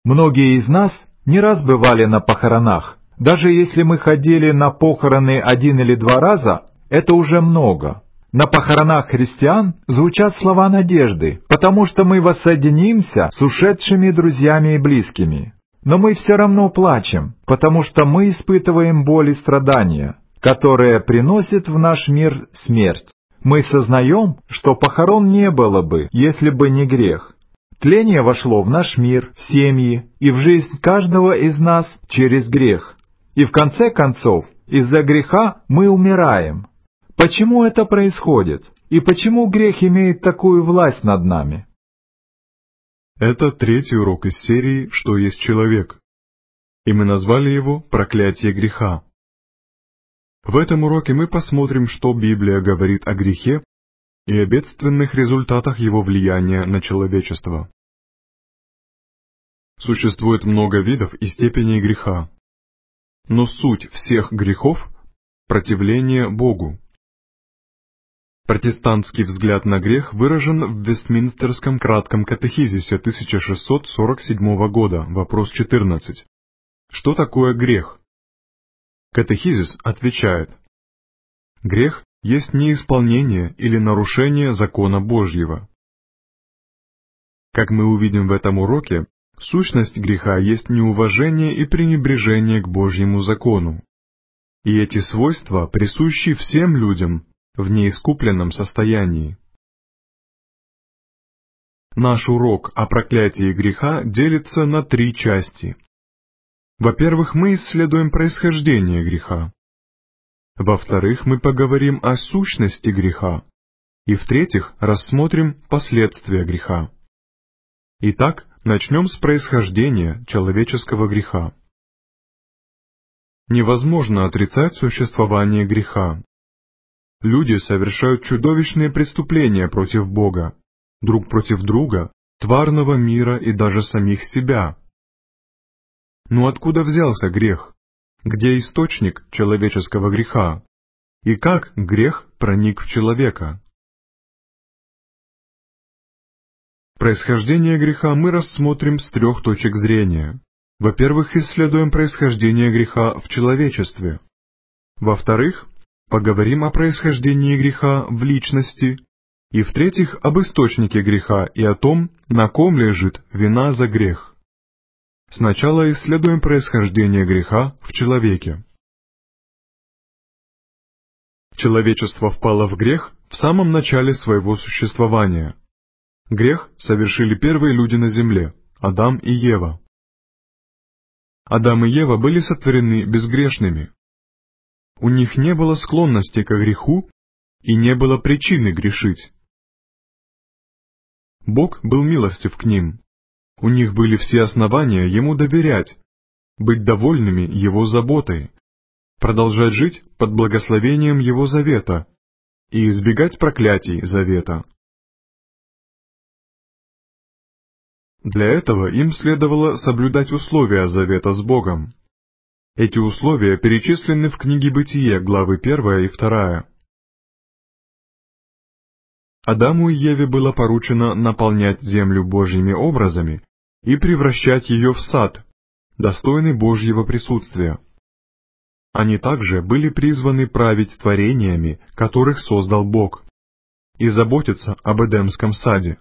Многие из нас не раз бывали на похоронах. Даже если мы ходили на похороны 1 или 2 раза, это уже много. На похоронах христиан звучат слова надежды, потому что мы воссоединимся с ушедшими друзьями и близкими. Но мы все равно плачем, потому что мы испытываем боль и страдания, которые приносят в наш мир смерть. Мы сознаем, что похорон не было бы, если бы не грех. Тление вошло в наш мир, в семьи и в жизнь каждого из нас через грех. И в конце концов, из-за греха мы умираем. Почему это происходит? И почему грех имеет такую власть над нами? Это 3-й урок из серии «Что есть человек?». И мы назвали его «Проклятие греха». В этом уроке мы посмотрим, что Библия говорит о грехе и о бедственных результатах его влияния на человечество. Существует много видов и степеней греха, но суть всех грехов – противление Богу. Протестантский взгляд на грех выражен в Вестминстерском кратком катехизисе 1647 года, вопрос 14. Что такое грех? Катехизис отвечает: грех есть неисполнение или нарушение закона Божьего. Как мы увидим в этом уроке, сущность греха есть неуважение и пренебрежение к Божьему закону. И эти свойства присущи всем людям в неискупленном состоянии. Наш урок о проклятии греха делится на 3 части. Во-первых, мы исследуем происхождение греха. Во-вторых, мы поговорим о сущности греха. И в-третьих, рассмотрим последствия греха. Итак, начнем с происхождения человеческого греха. Невозможно отрицать существование греха. Люди совершают чудовищные преступления против Бога, друг против друга, тварного мира и даже самих себя. Но откуда взялся грех? Где источник человеческого греха? И как грех проник в человека? Происхождение греха мы рассмотрим с 3 точек зрения. Во-первых, исследуем происхождение греха в человечестве. Во-вторых, поговорим о происхождении греха в личности. И в-третьих, об источнике греха и о том, на ком лежит вина за грех. Сначала исследуем происхождение греха в человеке. Человечество впало в грех в самом начале своего существования. Грех совершили первые люди на земле – Адам и Ева. Адам и Ева были сотворены безгрешными. У них не было склонности к греху и не было причины грешить. Бог был милостив к ним. У них были все основания Ему доверять, быть довольными Его заботой, продолжать жить под благословением Его завета и избегать проклятий завета. Для этого им следовало соблюдать условия завета с Богом. Эти условия перечислены в книге Бытие, главы 1 и 2. Адаму и Еве было поручено наполнять землю Божьими образами и превращать ее в сад, достойный Божьего присутствия. Они также были призваны править творениями, которых создал Бог, и заботиться об Эдемском саде.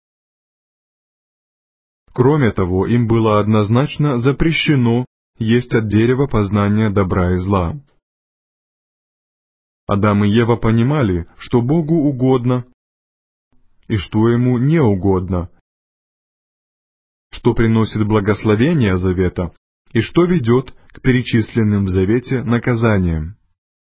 Кроме того, им было однозначно запрещено есть от дерева познания добра и зла. Адам и Ева понимали, что Богу угодно и что Ему не угодно, что приносит благословение завета и что ведет к перечисленным в завете наказаниям.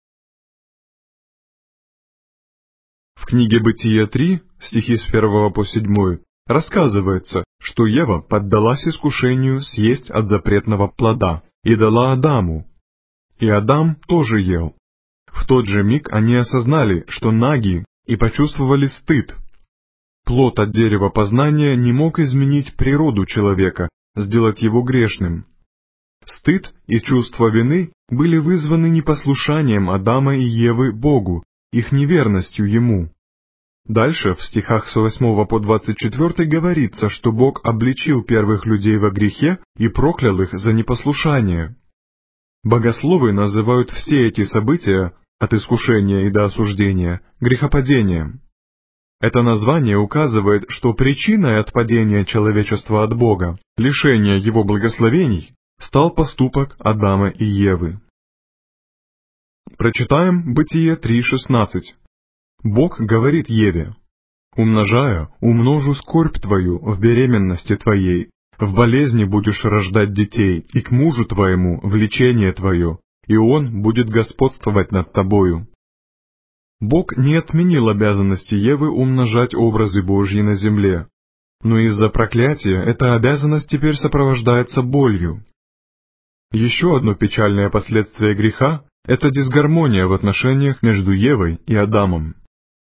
В книге Бытие 3, стихи с 1 по 7, рассказывается, что Ева поддалась искушению съесть от запретного плода и дала Адаму. И Адам тоже ел. В тот же миг они осознали, что наги, и почувствовали стыд. Плод от дерева познания не мог изменить природу человека, сделать его грешным. Стыд и чувство вины были вызваны непослушанием Адама и Евы Богу, их неверностью Ему. Дальше, в стихах с 8 по 24 говорится, что Бог обличил первых людей во грехе и проклял их за непослушание. Богословы называют все эти события, от искушения и до осуждения, грехопадением. Это название указывает, что причиной отпадения человечества от Бога, лишения его благословений, стал поступок Адама и Евы. Прочитаем Бытие 3:16. Бог говорит Еве: «Умножая, умножу скорбь твою в беременности твоей, в болезни будешь рождать детей, и к мужу твоему влечение твое, и он будет господствовать над тобою». Бог не отменил обязанности Евы умножать образы Божьи на земле, но из-за проклятия эта обязанность теперь сопровождается болью. Еще одно печальное последствие греха — это дисгармония в отношениях между Евой и Адамом.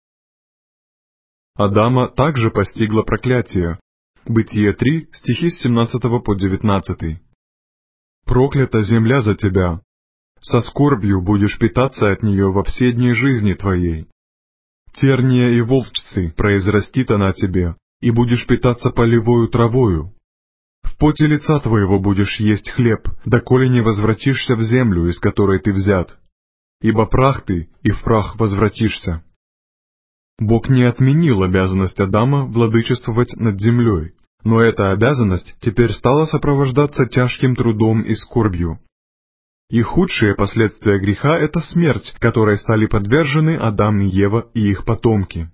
Адама также постигло проклятие. Бытие 3, стихи с 17 по 19. «Проклята земля за тебя, со скорбью будешь питаться от нее во все дни жизни твоей. Терния и волчцы произрастит она тебе, и будешь питаться полевою травою. В поте лица твоего будешь есть хлеб, доколе не возвратишься в землю, из которой ты взят. Ибо прах ты, и в прах возвратишься». Бог не отменил обязанность Адама владычествовать над землей, но эта обязанность теперь стала сопровождаться тяжким трудом и скорбью. И худшие последствия греха — это смерть, которой стали подвержены Адам и Ева и их потомки.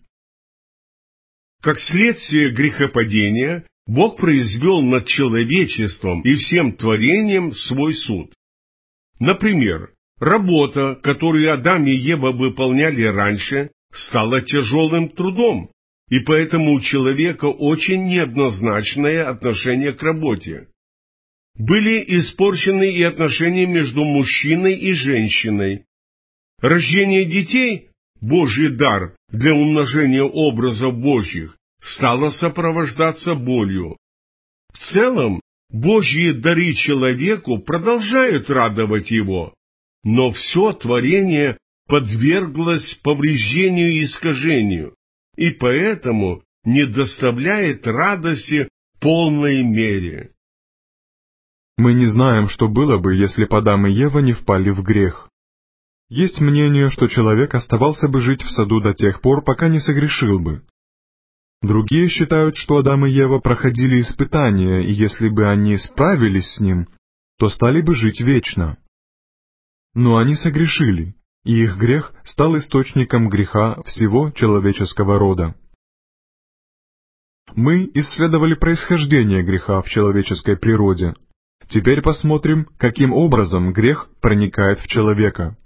Как следствие грехопадения, Бог произвел над человечеством и всем творением свой суд. Например, работа, которую Адам и Ева выполняли раньше, стала тяжелым трудом, и поэтому у человека очень неоднозначное отношение к работе. Были испорчены и отношения между мужчиной и женщиной. Рождение детей, Божий дар для умножения образов Божьих, стало сопровождаться болью. В целом, Божьи дары человеку продолжают радовать его, но все творение подверглось повреждению и искажению, и поэтому не доставляет радости в полной мере. Мы не знаем, что было бы, если бы Адам и Ева не впали в грех. Есть мнение, что человек оставался бы жить в саду до тех пор, пока не согрешил бы. Другие считают, что Адам и Ева проходили испытания, и если бы они справились с ним, то стали бы жить вечно. Но они согрешили, и их грех стал источником греха всего человеческого рода. Мы исследовали происхождение греха в человеческой природе. Теперь посмотрим, каким образом грех проникает в человека.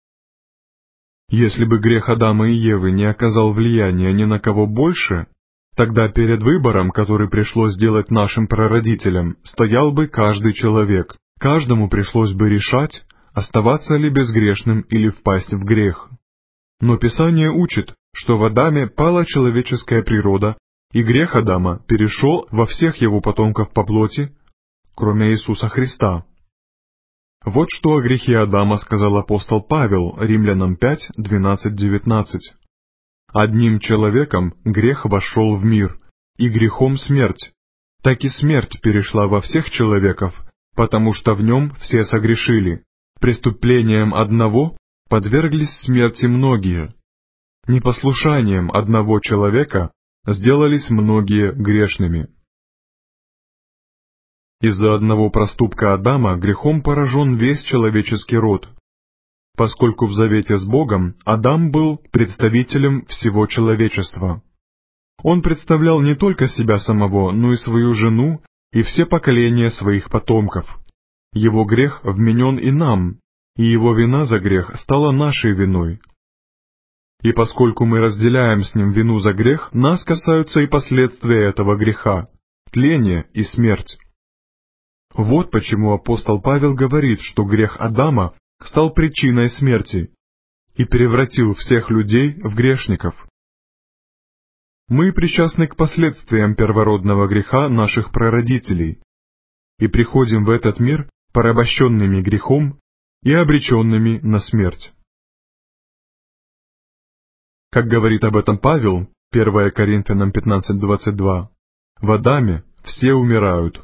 Если бы грех Адама и Евы не оказал влияния ни на кого больше, тогда перед выбором, который пришлось сделать нашим прародителям, стоял бы каждый человек. Каждому пришлось бы решать, оставаться ли безгрешным или впасть в грех. Но Писание учит, что в Адаме пала человеческая природа, и грех Адама перешел во всех его потомков по плоти, кроме Иисуса Христа. Вот что о грехе Адама сказал апостол Павел Римлянам 5, 12-19. «Одним человеком грех вошел в мир, и грехом смерть. Так и смерть перешла во всех человеков, потому что в нем все согрешили. Преступлением одного подверглись смерти многие. Непослушанием одного человека сделались многие грешными». Из-за одного проступка Адама грехом поражен весь человеческий род. Поскольку в завете с Богом Адам был представителем всего человечества. Он представлял не только себя самого, но и свою жену и все поколения своих потомков. Его грех вменен и нам, и его вина за грех стала нашей виной. И поскольку мы разделяем с ним вину за грех, нас касаются и последствия этого греха — тление и смерть. Вот почему апостол Павел говорит, что грех Адама стал причиной смерти и превратил всех людей в грешников. Мы причастны к последствиям первородного греха наших прародителей и приходим в этот мир порабощенными грехом и обреченными на смерть. Как говорит об этом Павел, 1 Коринфянам 15:22. В Адаме все умирают.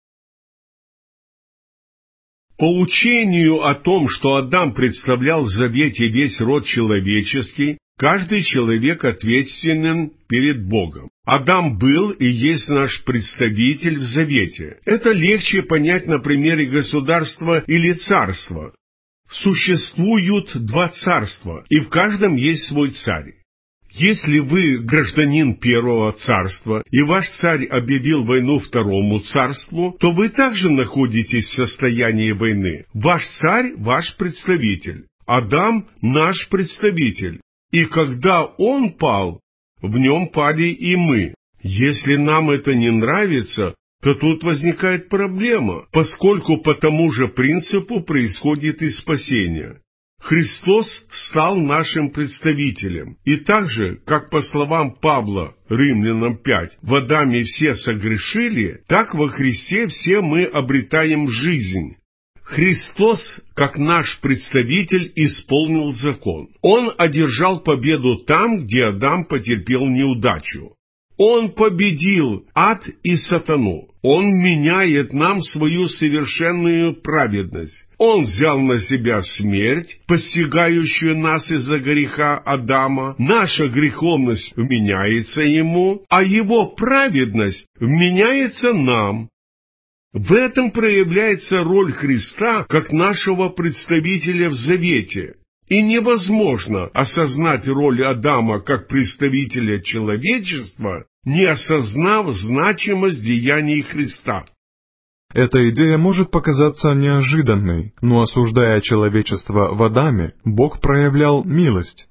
По учению о том, что Адам представлял в завете весь род человеческий, каждый человек ответственен перед Богом. Адам был и есть наш представитель в завете. Это легче понять на примере государства или царства. Существуют два царства, и в каждом есть свой царь. Если вы гражданин первого царства, и ваш царь объявил войну второму царству, то вы также находитесь в состоянии войны. Ваш царь – ваш представитель. Адам – наш представитель. И когда он пал, в нем пали и мы. Если нам это не нравится, то тут возникает проблема, поскольку по тому же принципу происходит и спасение. Христос стал нашим представителем. И так же, как по словам Павла, Римлянам 5, в Адаме все согрешили, так во Христе все мы обретаем жизнь. Христос, как наш представитель, исполнил закон. Он одержал победу там, где Адам потерпел неудачу. Он победил ад и сатану. Он меняет нам свою совершенную праведность. Он взял на себя смерть, постигающую нас из-за греха Адама. Наша греховность вменяется ему, а его праведность вменяется нам. В этом проявляется роль Христа как нашего представителя в завете. И невозможно осознать роль Адама как представителя человечества, не осознав значимость деяний Христа. Эта идея может показаться неожиданной, но осуждая человечество в Адаме, Бог проявлял милость.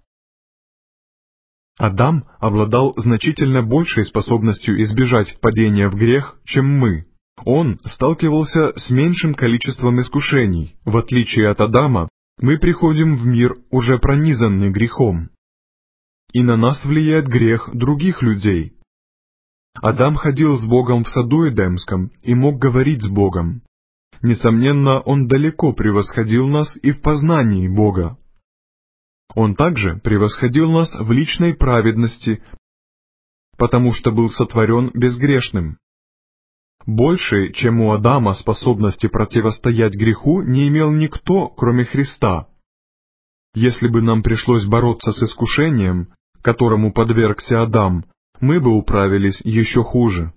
Адам обладал значительно большей способностью избежать впадения в грех, чем мы. Он сталкивался с меньшим количеством искушений. В отличие от Адама, мы приходим в мир, уже пронизанный грехом. И на нас влияет грех других людей. Адам ходил с Богом в саду Эдемском и мог говорить с Богом. Несомненно, он далеко превосходил нас и в познании Бога. Он также превосходил нас в личной праведности, потому что был сотворен безгрешным. Больше, чем у Адама способности противостоять греху, не имел никто, кроме Христа. Если бы нам пришлось бороться с искушением, которому подвергся Адам, мы бы управились еще хуже.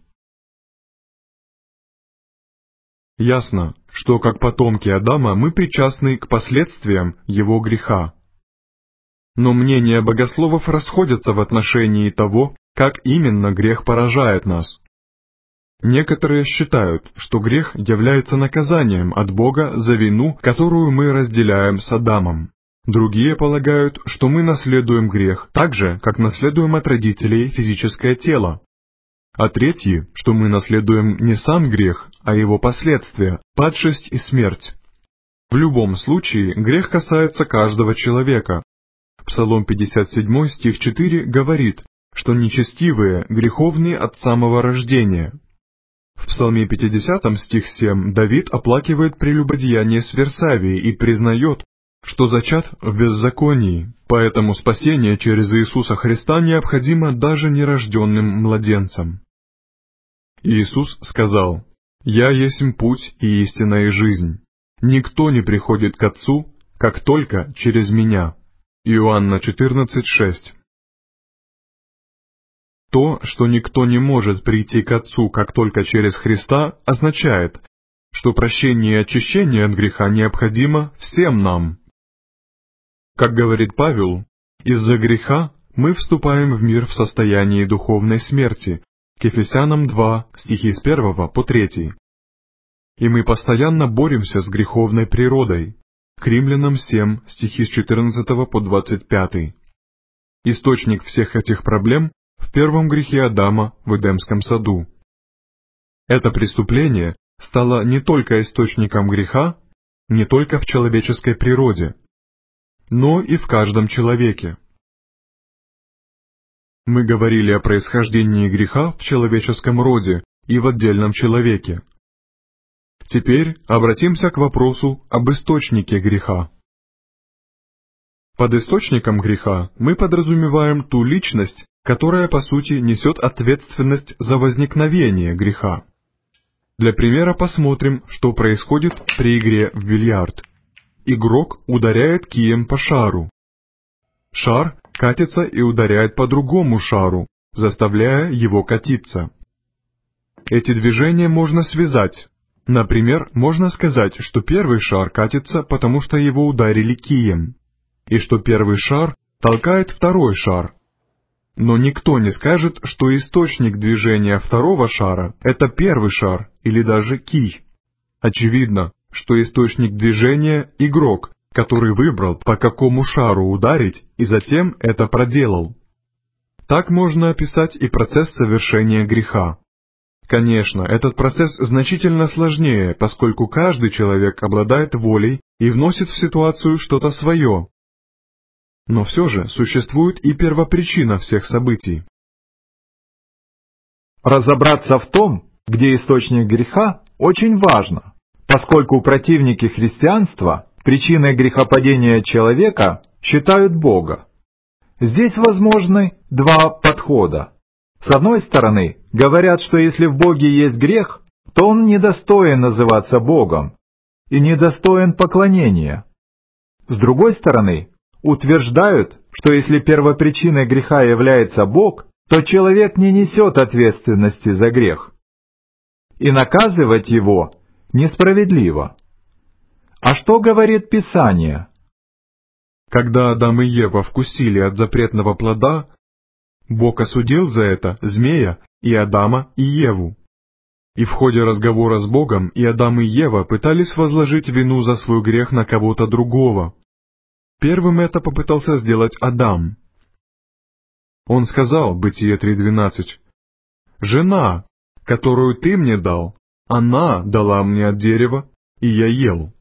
Ясно, что как потомки Адама мы причастны к последствиям его греха. Но мнения богословов расходятся в отношении того, как именно грех поражает нас. Некоторые считают, что грех является наказанием от Бога за вину, которую мы разделяем с Адамом. Другие полагают, что мы наследуем грех так же, как наследуем от родителей физическое тело. А третьи, что мы наследуем не сам грех, а его последствия, падшесть и смерть. В любом случае, грех касается каждого человека. Псалом 57, стих 4 говорит, что нечестивые греховны от самого рождения. В Псалме 50, стих 7, Давид оплакивает прелюбодеяние с Версавией и признает, что зачат в беззаконии, поэтому спасение через Иисуса Христа необходимо даже нерожденным младенцам. Иисус сказал: «Я есмь путь и истина и жизнь. Никто не приходит к Отцу, как только через Меня». Иоанна 14:6. То, что никто не может прийти к Отцу, как только через Христа, означает, что прощение и очищение от греха необходимо всем нам. Как говорит Павел, из-за греха мы вступаем в мир в состоянии духовной смерти, к Ефесянам 2, стихи с 1 по 3. И мы постоянно боремся с греховной природой, к Римлянам 7, стихи с 14 по 25. Источник всех этих проблем в первом грехе Адама в Эдемском саду. Это преступление стало не только источником греха, не только в человеческой природе, но и в каждом человеке. Мы говорили о происхождении греха в человеческом роде и в отдельном человеке. Теперь обратимся к вопросу об источнике греха. Под источником греха мы подразумеваем ту личность, которая по сути несет ответственность за возникновение греха. Для примера посмотрим, что происходит при игре в бильярд. Игрок ударяет кием по шару. Шар катится и ударяет по другому шару, заставляя его катиться. Эти движения можно связать. Например, можно сказать, что первый шар катится, потому что его ударили кием, и что первый шар толкает второй шар. Но никто не скажет, что источник движения второго шара — это первый шар или даже кий. Очевидно, что источник движения — игрок, который выбрал, по какому шару ударить, и затем это проделал. Так можно описать и процесс совершения греха. Конечно, этот процесс значительно сложнее, поскольку каждый человек обладает волей и вносит в ситуацию что-то свое. Но все же существует и первопричина всех событий. Разобраться в том, где источник греха, очень важно, поскольку противники христианства причиной грехопадения человека считают Бога. Здесь возможны два подхода. С одной стороны, говорят, что если в Боге есть грех, то он недостоин называться Богом и недостоин поклонения. С другой стороны, утверждают, что если первопричиной греха является Бог, то человек не несет ответственности за грех. И наказывать его несправедливо. А что говорит Писание? Когда Адам и Ева вкусили от запретного плода, Бог осудил за это змея и Адама и Еву. И в ходе разговора с Богом и Адам и Ева пытались возложить вину за свой грех на кого-то другого. Первым это попытался сделать Адам. Он сказал, Бытие 3:12, «Жена, которую ты мне дал, она дала мне от дерева, и я ел».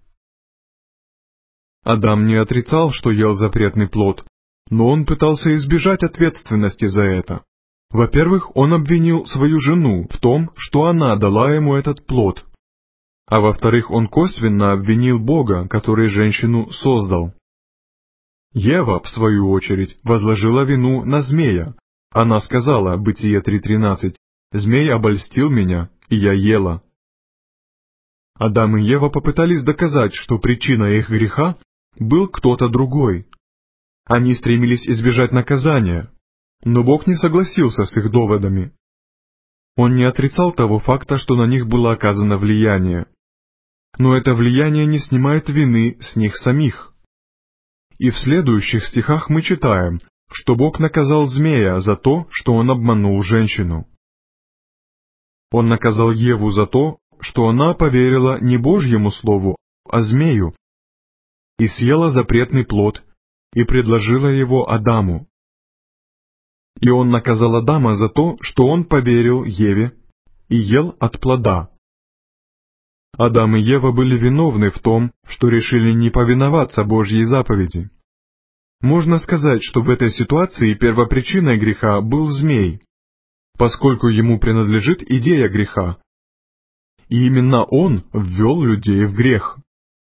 Адам не отрицал, что ел запретный плод, но он пытался избежать ответственности за это. Во-первых, он обвинил свою жену в том, что она дала ему этот плод. А во-вторых, он косвенно обвинил Бога, который женщину создал. Ева, в свою очередь, возложила вину на змея. Она сказала, Бытие 3:13, «Змей обольстил меня, и я ела». Адам и Ева попытались доказать, что причиной их греха был кто-то другой. Они стремились избежать наказания, но Бог не согласился с их доводами. Он не отрицал того факта, что на них было оказано влияние. Но это влияние не снимает вины с них самих. И в следующих стихах мы читаем, что Бог наказал змея за то, что он обманул женщину. Он наказал Еву за то, что она поверила не Божьему слову, а змею, и съела запретный плод, и предложила его Адаму. И он наказал Адама за то, что он поверил Еве и ел от плода. Адам и Ева были виновны в том, что решили не повиноваться Божьей заповеди. Можно сказать, что в этой ситуации первопричиной греха был змей, поскольку ему принадлежит идея греха, и именно он ввел людей в грех.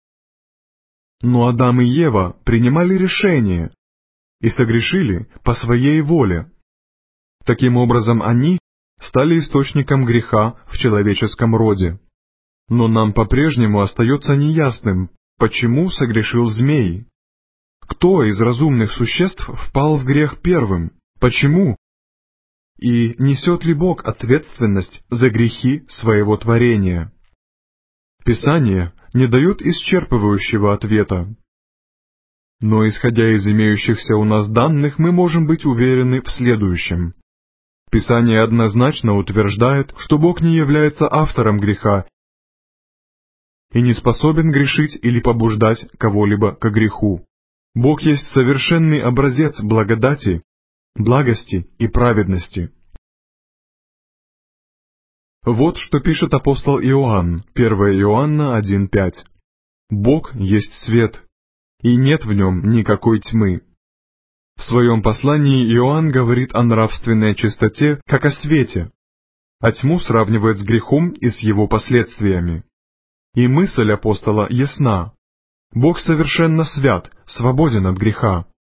Но Адам и Ева принимали решение и согрешили по своей воле. Таким образом, они стали источником греха в человеческом роде. Но нам по-прежнему остается неясным, почему согрешил змей. Кто из разумных существ впал в грех первым? Почему? И несет ли Бог ответственность за грехи своего творения? Писание не дает исчерпывающего ответа. Но исходя из имеющихся у нас данных, мы можем быть уверены в следующем. Писание однозначно утверждает, что Бог не является автором греха и не способен грешить или побуждать кого-либо к греху. Бог есть совершенный образец благодати, благости и праведности. Вот что пишет апостол Иоанн, 1 Иоанна 1:5. «Бог есть свет, и нет в нем никакой тьмы». В своем послании Иоанн говорит о нравственной чистоте как о свете, а тьму сравнивает с грехом и с его последствиями. И мысль апостола ясна. Бог совершенно свят, свободен от греха.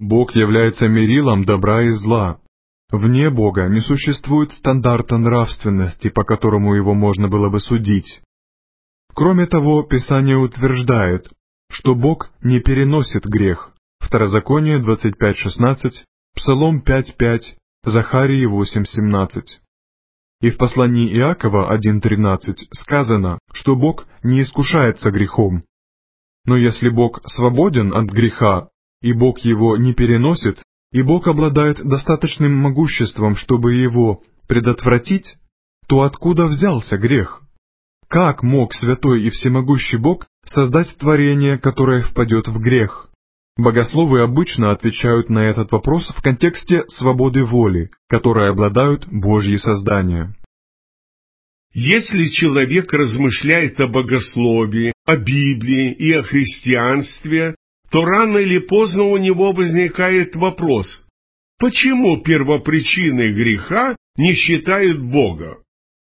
Бог является мерилом добра и зла. Вне Бога не существует стандарта нравственности, по которому его можно было бы судить. Кроме того, Писание утверждает, что Бог не переносит грех. Второзаконие 25:16, Псалом 5:5, Захарии 8:17. И в послании Иакова 1:13 сказано, что Бог не искушается грехом. Но если Бог свободен от греха, и Бог его не переносит, и Бог обладает достаточным могуществом, чтобы его предотвратить, то откуда взялся грех? Как мог святой и всемогущий Бог создать творение, которое впадет в грех? Богословы обычно отвечают на этот вопрос в контексте свободы воли, которой обладают Божьи создания. Если человек размышляет о богословии, о Библии и о христианстве, то рано или поздно у него возникает вопрос: почему первопричиной греха не считают Бога?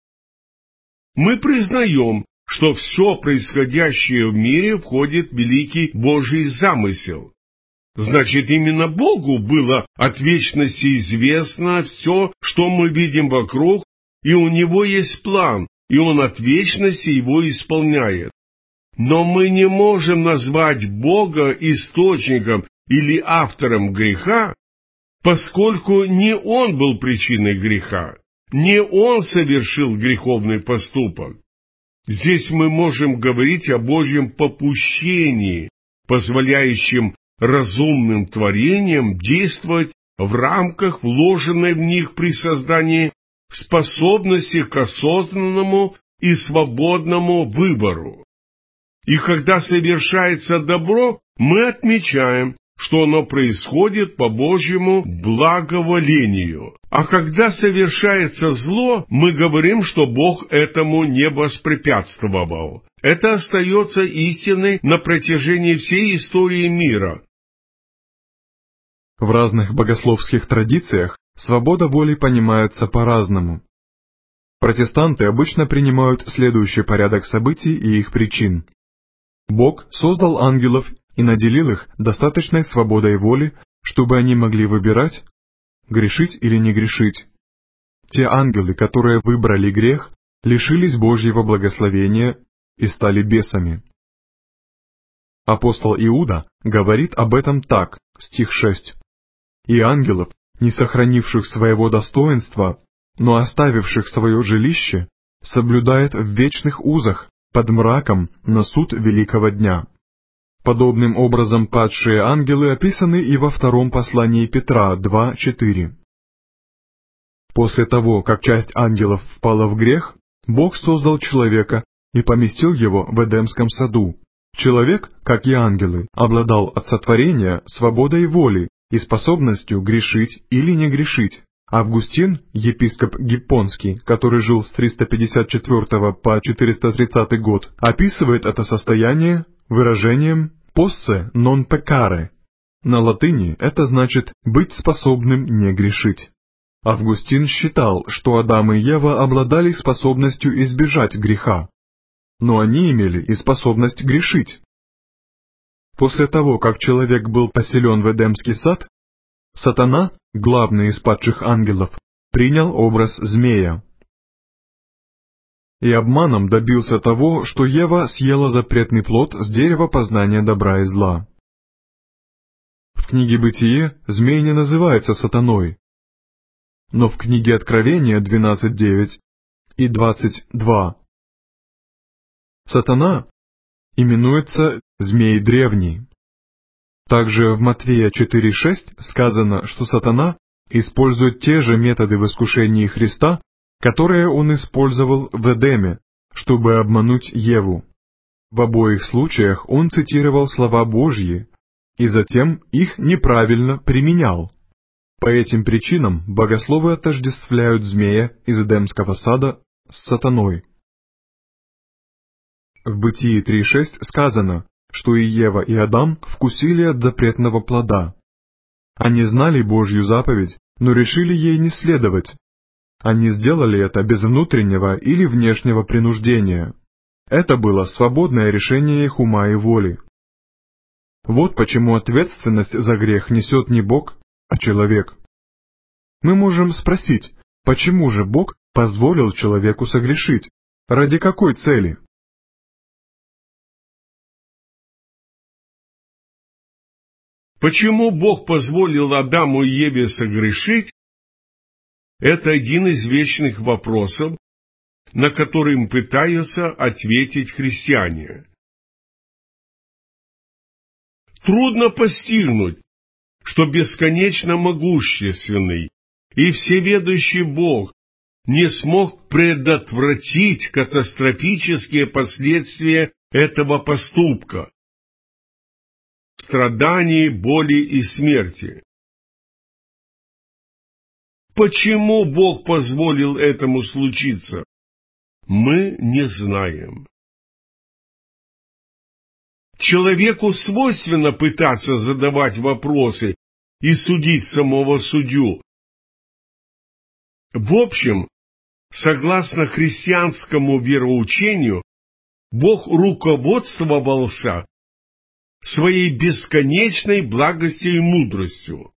Мы признаем, что все происходящее в мире входит в великий Божий замысел. Значит, именно Богу было от вечности известно все, что мы видим вокруг, и у Него есть план, и Он от вечности его исполняет. Но мы не можем назвать Бога источником или автором греха, поскольку не Он был причиной греха, не Он совершил греховный поступок. Здесь мы можем говорить о Божьем попущении, позволяющем разумным творениям действовать в рамках вложенной в них при создании способности к осознанному и свободному выбору. И когда совершается добро, мы отмечаем, что оно происходит по Божьему благоволению. А когда совершается зло, мы говорим, что Бог этому не воспрепятствовал. Это остается истиной на протяжении всей истории мира. В разных богословских традициях свобода воли понимается по-разному. Протестанты обычно принимают следующий порядок событий и их причин. Бог создал ангелов и наделил их достаточной свободой воли, чтобы они могли выбирать, грешить или не грешить. Те ангелы, которые выбрали грех, лишились Божьего благословения и стали бесами. Апостол Иуда говорит об этом так, стих 6. «И ангелов, не сохранивших своего достоинства, но оставивших свое жилище, соблюдает в вечных узах под мраком на суд великого дня». Подобным образом падшие ангелы описаны и во втором послании Петра 2:4. После того, как часть ангелов впала в грех, Бог создал человека и поместил его в Эдемском саду. Человек, как и ангелы, обладал от сотворения свободой воли и способностью грешить или не грешить. Августин, епископ Гиппонский, который жил с 354 по 430 год, описывает это состояние выражением «posse non peccare». На латыни это значит «быть способным не грешить». Августин считал, что Адам и Ева обладали способностью избежать греха, но они имели и способность грешить. После того, как человек был поселен в Эдемский сад, Сатана, главный из падших ангелов, принял образ змея. И обманом добился того, что Ева съела запретный плод с дерева познания добра и зла. В книге Бытие змей не называется сатаной, но в книге Откровения 12:9 и 22 сатана именуется змей древний. Также в Матфея 4:6 сказано, что сатана использует те же методы в искушении Христа, которые он использовал в Эдеме, чтобы обмануть Еву. В обоих случаях он цитировал слова Божьи и затем их неправильно применял. По этим причинам богословы отождествляют змея из Эдемского сада с сатаной. В Бытии 3:6 сказано, что и Ева, и Адам вкусили от запретного плода. Они знали Божью заповедь, но решили ей не следовать. Они сделали это без внутреннего или внешнего принуждения. Это было свободное решение их ума и воли. Вот почему ответственность за грех несет не Бог, а человек. Мы можем спросить, почему же Бог позволил человеку согрешить? Ради какой цели? Почему Бог позволил Адаму и Еве согрешить? Это один из вечных вопросов, на который пытаются ответить христиане. Трудно постигнуть, что бесконечно могущественный и всеведущий Бог не смог предотвратить катастрофические последствия этого поступка, страданий, боли и смерти. Почему Бог позволил этому случиться, мы не знаем. Человеку свойственно пытаться задавать вопросы и судить самого судью. В общем, согласно христианскому вероучению, Бог руководствовался своей бесконечной благостью и мудростью.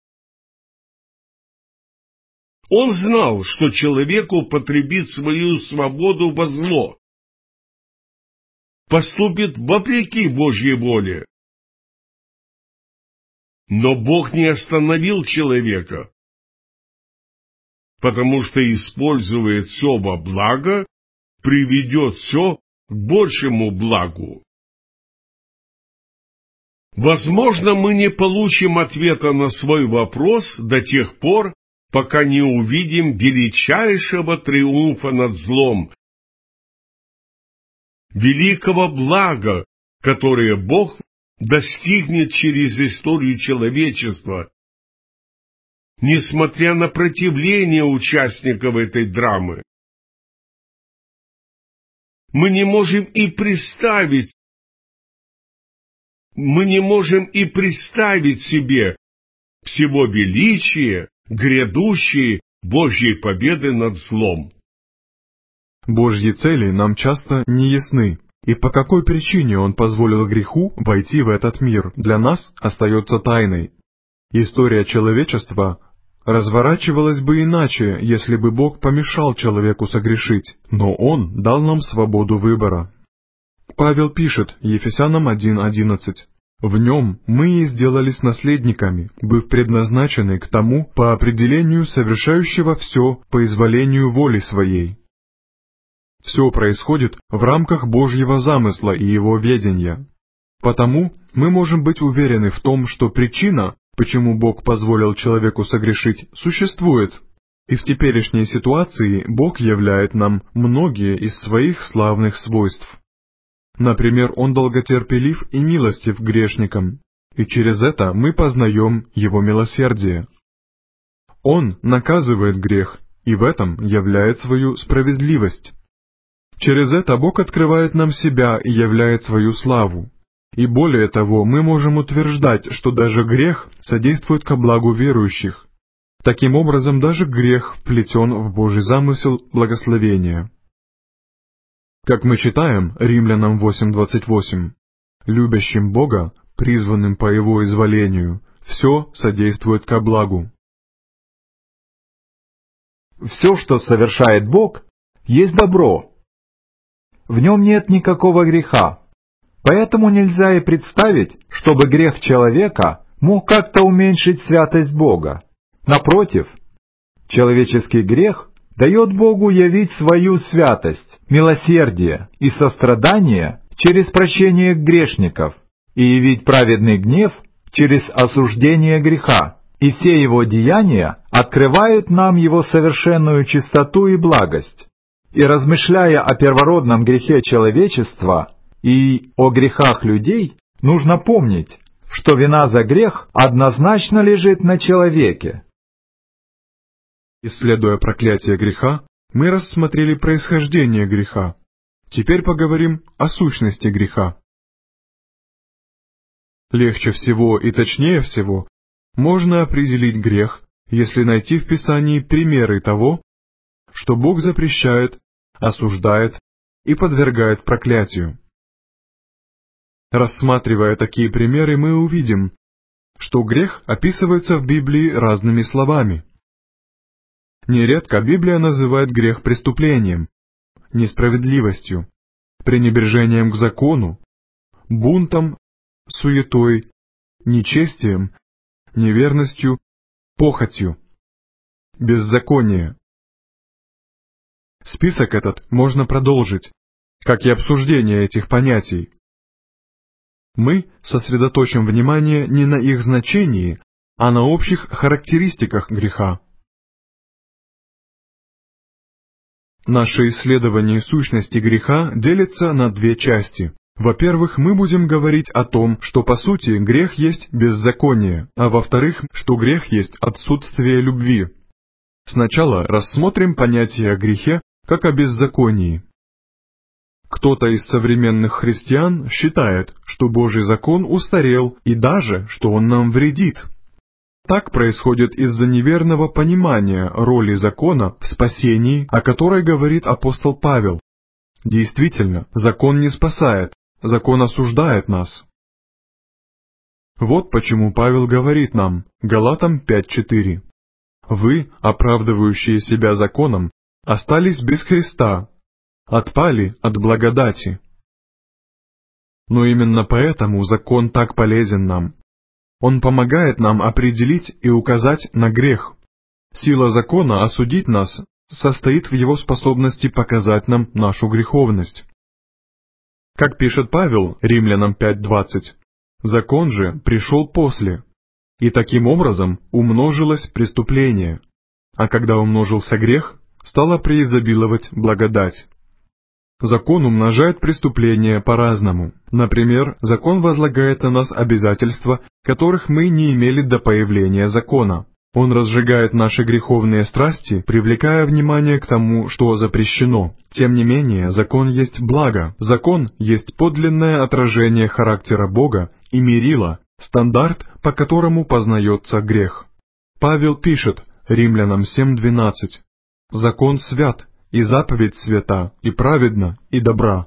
Он знал, что человек употребит свою свободу во зло, поступит вопреки Божьей воле. Но Бог не остановил человека, потому что использует все во благо, приведет все к большему благу. Возможно, мы не получим ответа на свой вопрос до тех пор, пока не увидим величайшего триумфа над злом, великого блага, которое Бог достигнет через историю человечества, несмотря на противление участников этой драмы. Мы не можем и представить себе всего величия грядущей Божьей победы над злом. Божьи цели нам часто не ясны, и по какой причине Он позволил греху войти в этот мир, для нас остается тайной. История человечества разворачивалась бы иначе, если бы Бог помешал человеку согрешить, но Он дал нам свободу выбора. Павел пишет Ефесянам 1:11: «В нем мы и сделались наследниками, быв предназначены к тому по определению совершающего все по изволению воли своей». Все происходит в рамках Божьего замысла и Его ведения. Потому мы можем быть уверены в том, что причина, почему Бог позволил человеку согрешить, существует, и в теперешней ситуации Бог являет нам многие из своих славных свойств. Например, Он долготерпелив и милостив к грешникам, и через это мы познаем Его милосердие. Он наказывает грех, и в этом являет свою справедливость. Через это Бог открывает нам себя и являет свою славу. И более того, мы можем утверждать, что даже грех содействует ко благу верующих. Таким образом, даже грех вплетен в Божий замысел благословения. Как мы читаем Римлянам 8:28, «Любящим Бога, призванным по Его изволению, все содействует ко благу». Все, что совершает Бог, есть добро. В нем нет никакого греха. Поэтому нельзя и представить, чтобы грех человека мог как-то уменьшить святость Бога. Напротив, человеческий грех дает Богу явить свою святость, милосердие и сострадание через прощение грешников и явить праведный гнев через осуждение греха. И все его деяния открывают нам его совершенную чистоту и благость. И размышляя о первородном грехе человечества и о грехах людей, нужно помнить, что вина за грех однозначно лежит на человеке. Исследуя проклятие греха, мы рассмотрели происхождение греха. Теперь поговорим о сущности греха. Легче всего и точнее всего можно определить грех, если найти в Писании примеры того, что Бог запрещает, осуждает и подвергает проклятию. Рассматривая такие примеры, мы увидим, что грех описывается в Библии разными словами. Нередко Библия называет грех преступлением, несправедливостью, пренебрежением к закону, бунтом, суетой, нечестием, неверностью, похотью, беззаконием. Список этот можно продолжить, как и обсуждение этих понятий. Мы сосредоточим внимание не на их значении, а на общих характеристиках греха. Наше исследование сущности греха делится на две части. Во-первых, мы будем говорить о том, что по сути грех есть беззаконие, а во-вторых, что грех есть отсутствие любви. Сначала рассмотрим понятие о грехе как о беззаконии. Кто-то из современных христиан считает, что Божий закон устарел и даже, что он нам вредит. Так происходит из-за неверного понимания роли закона в спасении, о которой говорит апостол Павел. Действительно, закон не спасает, закон осуждает нас. Вот почему Павел говорит нам, Галатам 5:4. «Вы, оправдывающие себя законом, остались без Христа, отпали от благодати». Но именно поэтому закон так полезен нам. Он помогает нам определить и указать на грех. Сила закона осудить нас состоит в его способности показать нам нашу греховность. Как пишет Павел, Римлянам 5:20, «Закон же пришел после, и таким образом умножилось преступление, а когда умножился грех, стала преизобиловать благодать». Закон умножает преступления по-разному. Например, закон возлагает на нас обязательства, которых мы не имели до появления закона. Он разжигает наши греховные страсти, привлекая внимание к тому, что запрещено. Тем не менее, закон есть благо. Закон есть подлинное отражение характера Бога и мерило, стандарт, по которому познается грех. Павел пишет, Римлянам 7:12, «Закон свят, и заповедь свята, и праведна, и добра».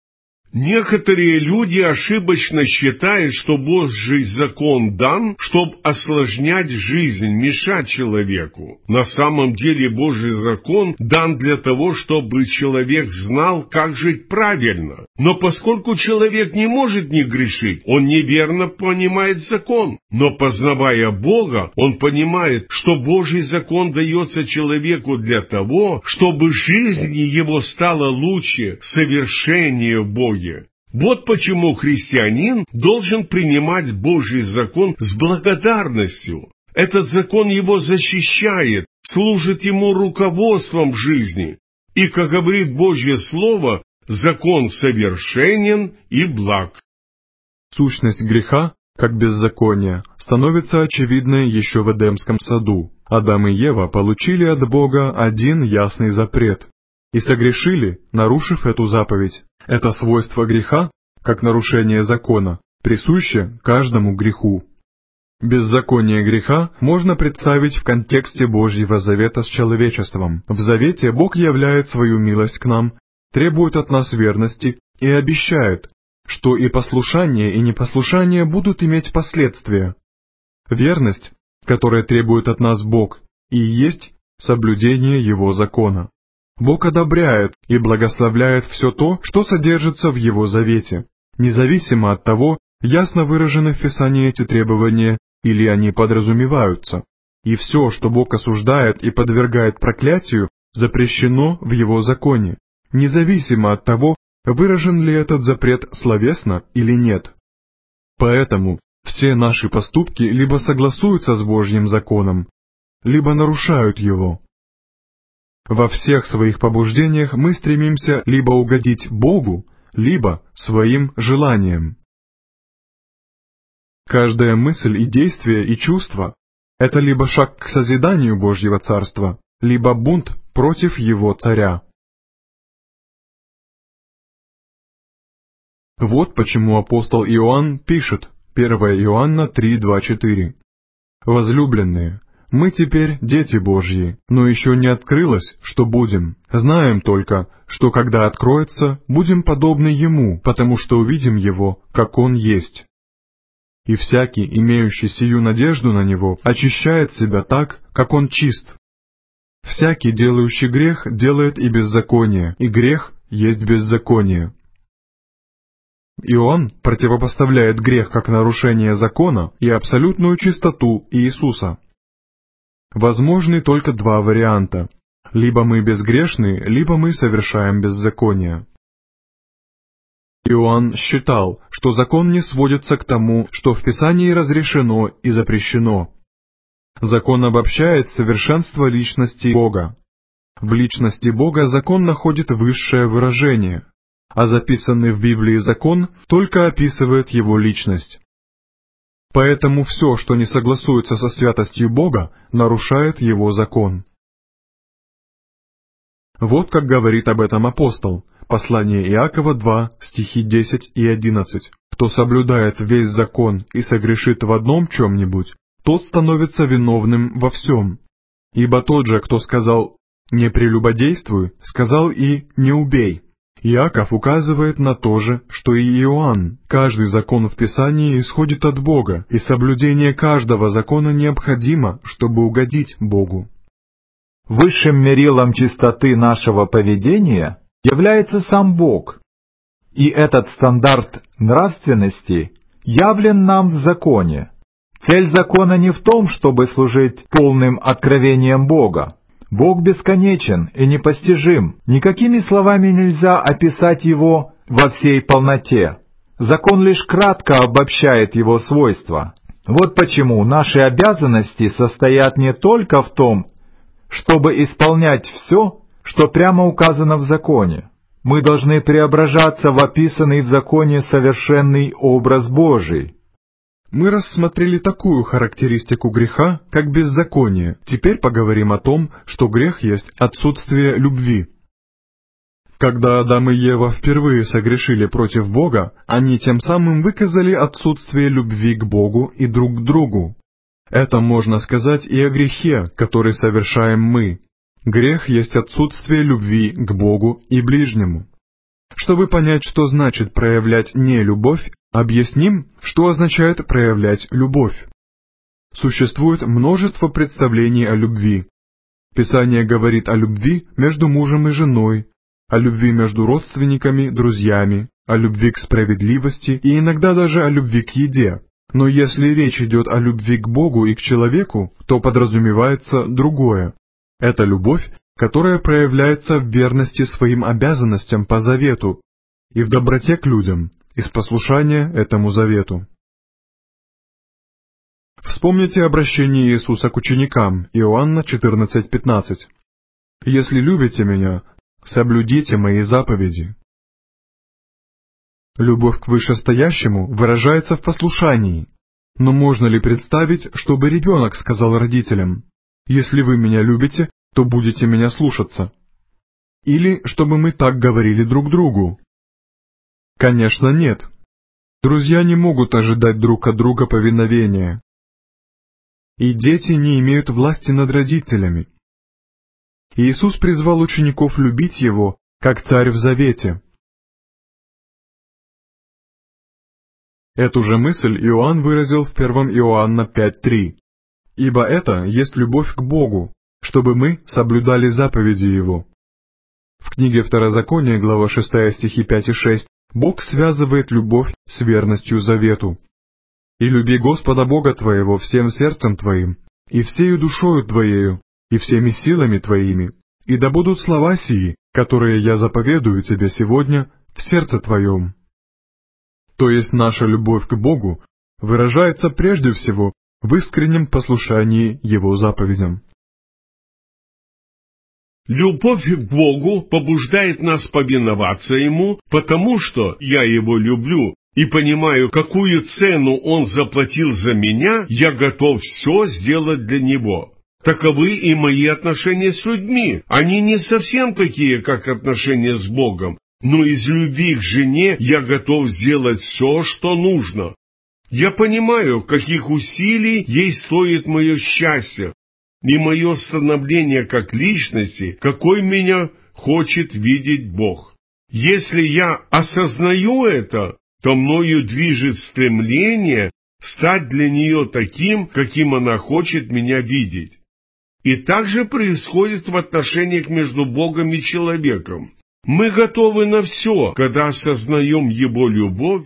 Некоторые люди ошибочно считают, что Божий закон дан, чтобы осложнять жизнь, мешать человеку. На самом деле Божий закон дан для того, чтобы человек знал, как жить правильно. Но поскольку человек не может не грешить, он неверно понимает закон. Но познавая Бога, он понимает, что Божий закон дается человеку для того, чтобы жизнь его стала лучше, совершеннее в Боге. Вот почему христианин должен принимать Божий закон с благодарностью. Этот закон его защищает, служит ему руководством в жизни. И, как говорит Божье Слово, закон совершенен и благ. Сущность греха, как беззакония, становится очевидной еще в Эдемском саду. Адам и Ева получили от Бога один ясный запрет и согрешили, нарушив эту заповедь. Это свойство греха, как нарушение закона, присуще каждому греху. Беззаконие греха можно представить в контексте Божьего завета с человечеством. В завете Бог являет свою милость к нам, требует от нас верности и обещает, что и послушание, и непослушание будут иметь последствия. Верность, которая требует от нас Бог, и есть соблюдение Его закона. Бог одобряет и благословляет все то, что содержится в Его завете, независимо от того, ясно выражены в Писании эти требования или они подразумеваются. И все, что Бог осуждает и подвергает проклятию, запрещено в Его законе, независимо от того, выражен ли этот запрет словесно или нет. Поэтому все наши поступки либо согласуются с Божьим законом, либо нарушают его. Во всех своих побуждениях мы стремимся либо угодить Богу, либо своим желаниям. Каждая мысль и действие и чувство – это либо шаг к созиданию Божьего Царства, либо бунт против Его Царя. Вот почему апостол Иоанн пишет, 1 Иоанна 3:2-4. «Возлюбленные, Мы теперь дети Божьи, но еще не открылось, что будем. Знаем только, что когда откроется, будем подобны Ему, потому что увидим Его, как Он есть. И всякий, имеющий сию надежду на Него, очищает себя так, как Он чист. Всякий, делающий грех, делает и беззаконие, и грех есть беззаконие. Иоанн противопоставляет грех как нарушение закона и абсолютную чистоту Иисуса. Возможны только два варианта. Либо мы безгрешны, либо мы совершаем беззаконие. Иоанн считал, что закон не сводится к тому, что в Писании разрешено и запрещено. Закон обобщает совершенство личности Бога. В личности Бога закон находит высшее выражение, а записанный в Библии закон только описывает Его личность. Поэтому все, что не согласуется со святостью Бога, нарушает Его закон. Вот как говорит об этом апостол. Послание Иакова 2, стихи 10 и 11. «Кто соблюдает весь закон и согрешит в одном чем-нибудь, тот становится виновным во всем. Ибо тот же, кто сказал «не прелюбодействуй», сказал и «не убей». Иаков указывает на то же, что и Иоанн. Каждый закон в Писании исходит от Бога, и соблюдение каждого закона необходимо, чтобы угодить Богу. Высшим мерилом чистоты нашего поведения является сам Бог, и этот стандарт нравственности явлен нам в законе. Цель закона не в том, чтобы служить полным откровением Бога. Бог бесконечен и непостижим. Никакими словами нельзя описать Его во всей полноте. Закон лишь кратко обобщает Его свойства. Вот почему наши обязанности состоят не только в том, чтобы исполнять все, что прямо указано в законе. Мы должны преображаться в описанный в законе совершенный образ Божий. Мы рассмотрели такую характеристику греха, как беззаконие. Теперь поговорим о том, что грех есть отсутствие любви. Когда Адам и Ева впервые согрешили против Бога, они тем самым выказали отсутствие любви к Богу и друг к другу. Это можно сказать и о грехе, который совершаем мы. Грех есть отсутствие любви к Богу и ближнему. Чтобы понять, что значит проявлять нелюбовь, объясним, что означает проявлять любовь. Существует множество представлений о любви. Писание говорит о любви между мужем и женой, о любви между родственниками, друзьями, о любви к справедливости и иногда даже о любви к еде. Но если речь идет о любви к Богу и к человеку, то подразумевается другое. Это любовь, которая проявляется в верности своим обязанностям по завету и в доброте к людям, из послушания этому завету. Вспомните обращение Иисуса к ученикам, Иоанна 14:15. «Если любите Меня, соблюдите Мои заповеди». Любовь к вышестоящему выражается в послушании. Но можно ли представить, чтобы ребенок сказал родителям: «Если вы Меня любите, то будете Меня слушаться»? Или чтобы мы так говорили друг другу? Конечно, нет. Друзья не могут ожидать друг от друга повиновения. И дети не имеют власти над родителями. Иисус призвал учеников любить Его, как Царь в Завете. Эту же мысль Иоанн выразил в 1 Иоанна 5:3. «Ибо это есть любовь к Богу, чтобы мы соблюдали заповеди Его». В книге Второзакония, глава 6, стихи 5 и 6, Бог связывает любовь с верностью завету. «И люби Господа Бога твоего всем сердцем твоим, и всею душою твоею, и всеми силами твоими, и да будут слова сии, которые я заповедую тебе сегодня, в сердце твоем». То есть наша любовь к Богу выражается прежде всего в искреннем послушании Его заповедям. Любовь к Богу побуждает нас повиноваться Ему, потому что я Его люблю и понимаю, какую цену Он заплатил за меня, я готов все сделать для Него. Таковы и мои отношения с людьми. Они не совсем такие, как отношения с Богом, но из любви к жене я готов сделать все, что нужно. Я понимаю, каких усилий ей стоит мое счастье, и мое становление как личности, какой меня хочет видеть Бог. Если я осознаю это, то мною движет стремление стать для нее таким, каким она хочет меня видеть. И так же происходит в отношениях между Богом и человеком. Мы готовы на все, когда осознаем Его любовь.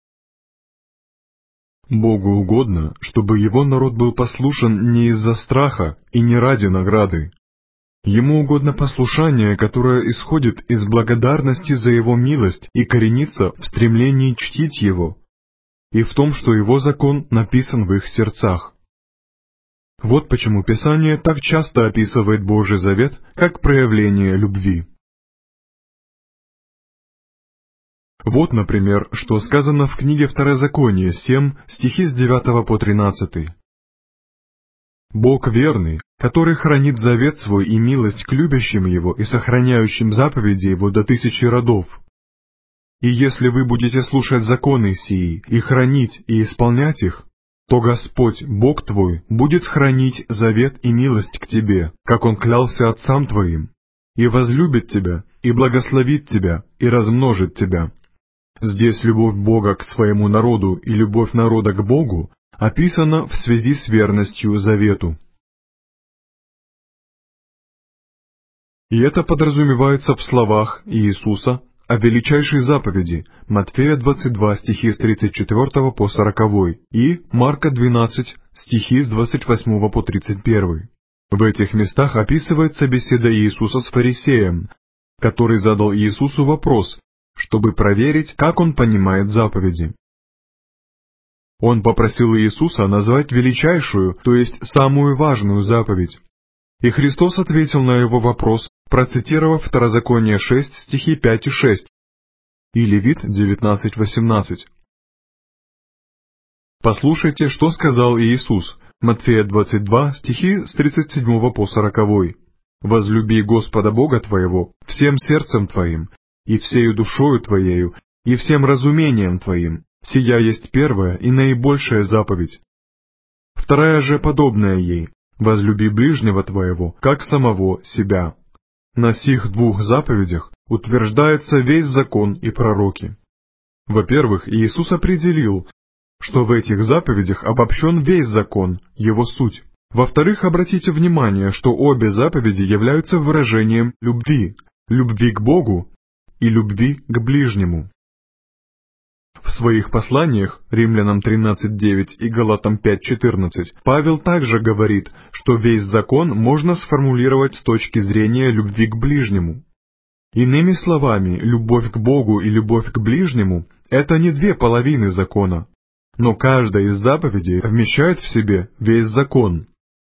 Богу угодно, чтобы Его народ был послушен не из-за страха и не ради награды. Ему угодно послушание, которое исходит из благодарности за Его милость и коренится в стремлении чтить Его, и в том, что Его закон написан в их сердцах. Вот почему Писание так часто описывает Божий завет как проявление любви. Вот, например, что сказано в книге Второзаконие 7, стихи с 9 по 13. «Бог верный, который хранит завет свой и милость к любящим Его и сохраняющим заповеди Его до 1000 родов. И если вы будете слушать законы сии, и хранить, и исполнять их, то Господь, Бог твой, будет хранить завет и милость к тебе, как Он клялся отцам твоим, и возлюбит тебя, и благословит тебя, и размножит тебя». Здесь любовь Бога к своему народу и любовь народа к Богу описана в связи с верностью завету. И это подразумевается в словах Иисуса о величайшей заповеди, Матфея 22, стихи с 34 по 40, и Марка 12, стихи с 28 по 31. В этих местах описывается беседа Иисуса с фарисеем, который задал Иисусу вопрос, чтобы проверить, как он понимает заповеди. Он попросил Иисуса назвать величайшую, то есть самую важную заповедь. И Христос ответил на его вопрос, процитировав Второзаконие 6, стихи 5 и 6, и Левит 19:18. Послушайте, что сказал Иисус, Матфея 22, стихи с 37 по 40. «Возлюби Господа Бога твоего всем сердцем твоим, и всею душою твоею, и всем разумением твоим. Сия есть первая и наибольшая заповедь. Вторая же подобная ей: возлюби ближнего твоего, как самого себя. На сих двух заповедях утверждается весь закон и пророки». Во-первых, Иисус определил, что в этих заповедях обобщен весь закон, его суть. Во-вторых, обратите внимание, что обе заповеди являются выражением любви к Богу и любви к ближнему. В своих посланиях, Римлянам 13:9 и Галатам 5:14, Павел также говорит, что весь закон можно сформулировать с точки зрения любви к ближнему. Иными словами, любовь к Богу и любовь к ближнему – это не две половины закона, но каждая из заповедей вмещает в себе весь закон.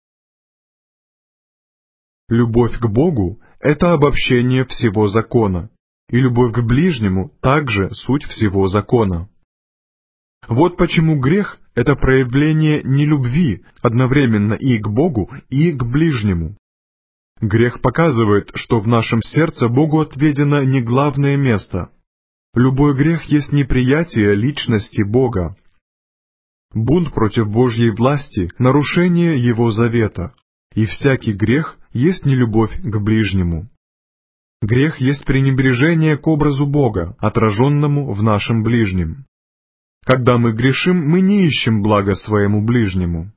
Любовь к Богу – это обобщение всего закона, и любовь к ближнему также суть всего закона. Вот почему грех – это проявление нелюбви одновременно и к Богу, и к ближнему. Грех показывает, что в нашем сердце Богу отведено не главное место. Любой грех есть неприятие личности Бога. Бунт против Божьей власти – нарушение Его завета, и всякий грех есть нелюбовь к ближнему. Грех есть пренебрежение к образу Бога, отраженному в нашем ближнем. Когда мы грешим, мы не ищем блага своему ближнему.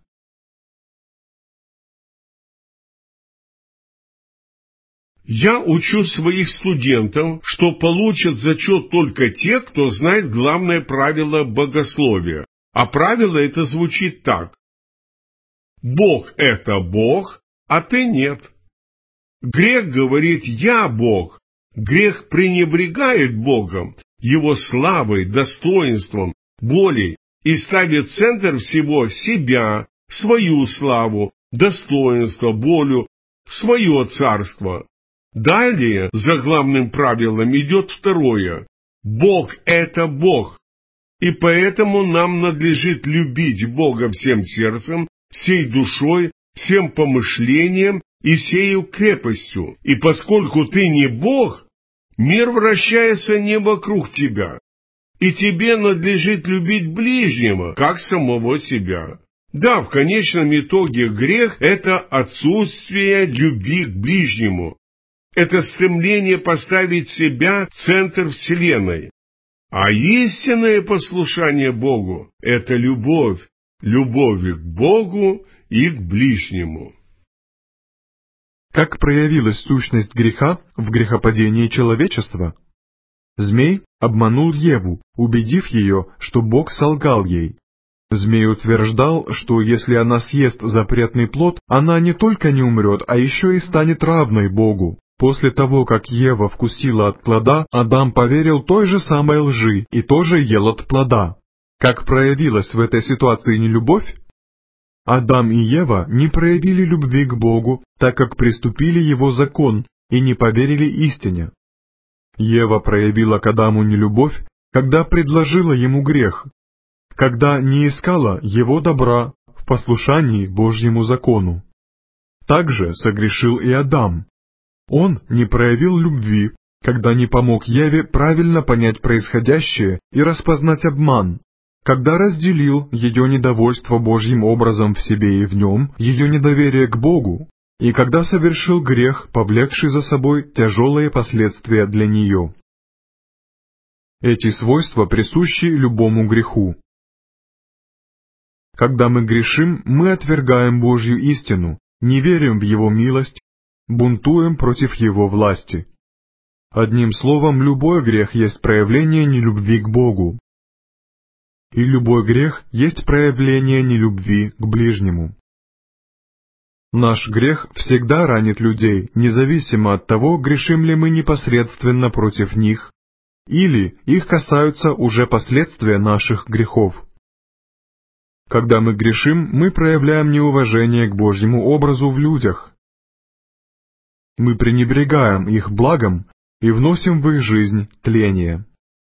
Я учу своих студентов, что получат зачет только те, кто знает главное правило богословия. А правило это звучит так: Бог – это Бог, а ты нет. Грех говорит «я Бог». Грех пренебрегает Богом, Его славой, достоинством, волей и ставит в центр всего себя, свою славу, достоинство, волю, свое царство. Далее за главным правилом идет второе. Бог – это Бог. И поэтому нам надлежит любить Бога всем сердцем, всей душой, всем помышлением и всею крепостью. И поскольку ты не Бог, мир вращается не вокруг тебя, и тебе надлежит любить ближнего, как самого себя. Да, в конечном итоге грех – это отсутствие любви к ближнему. Это стремление поставить себя в центр Вселенной. А истинное послушание Богу – это любовь. Любовь к Богу и к ближнему. Как проявилась сущность греха в грехопадении человечества? Змей обманул Еву, убедив ее, что Бог солгал ей. Змей утверждал, что если она съест запретный плод, она не только не умрет, а еще и станет равной Богу. После того, как Ева вкусила от плода, Адам поверил той же самой лжи и тоже ел от плода. Как проявилась в этой ситуации нелюбовь? Адам и Ева не проявили любви к Богу, так как приступили его закон и не поверили истине. Ева проявила к Адаму нелюбовь, когда предложила ему грех, когда не искала его добра в послушании Божьему закону. Также согрешил и Адам. Он не проявил любви, когда не помог Еве правильно понять происходящее и распознать обман, когда разделил ее недовольство Божьим образом в себе и в нем, ее недоверие к Богу, и когда совершил грех, повлекший за собой тяжелые последствия для нее. Эти свойства присущи любому греху. Когда мы грешим, мы отвергаем Божью истину, не верим в Его милость, бунтуем против Его власти. Одним словом, любой грех есть проявление нелюбви к Богу. И любой грех есть проявление нелюбви к ближнему. Наш грех всегда ранит людей, независимо от того, грешим ли мы непосредственно против них, или их касаются уже последствия наших грехов. Когда мы грешим, мы проявляем неуважение к Божьему образу в людях. Мы пренебрегаем их благом и вносим в их жизнь тление.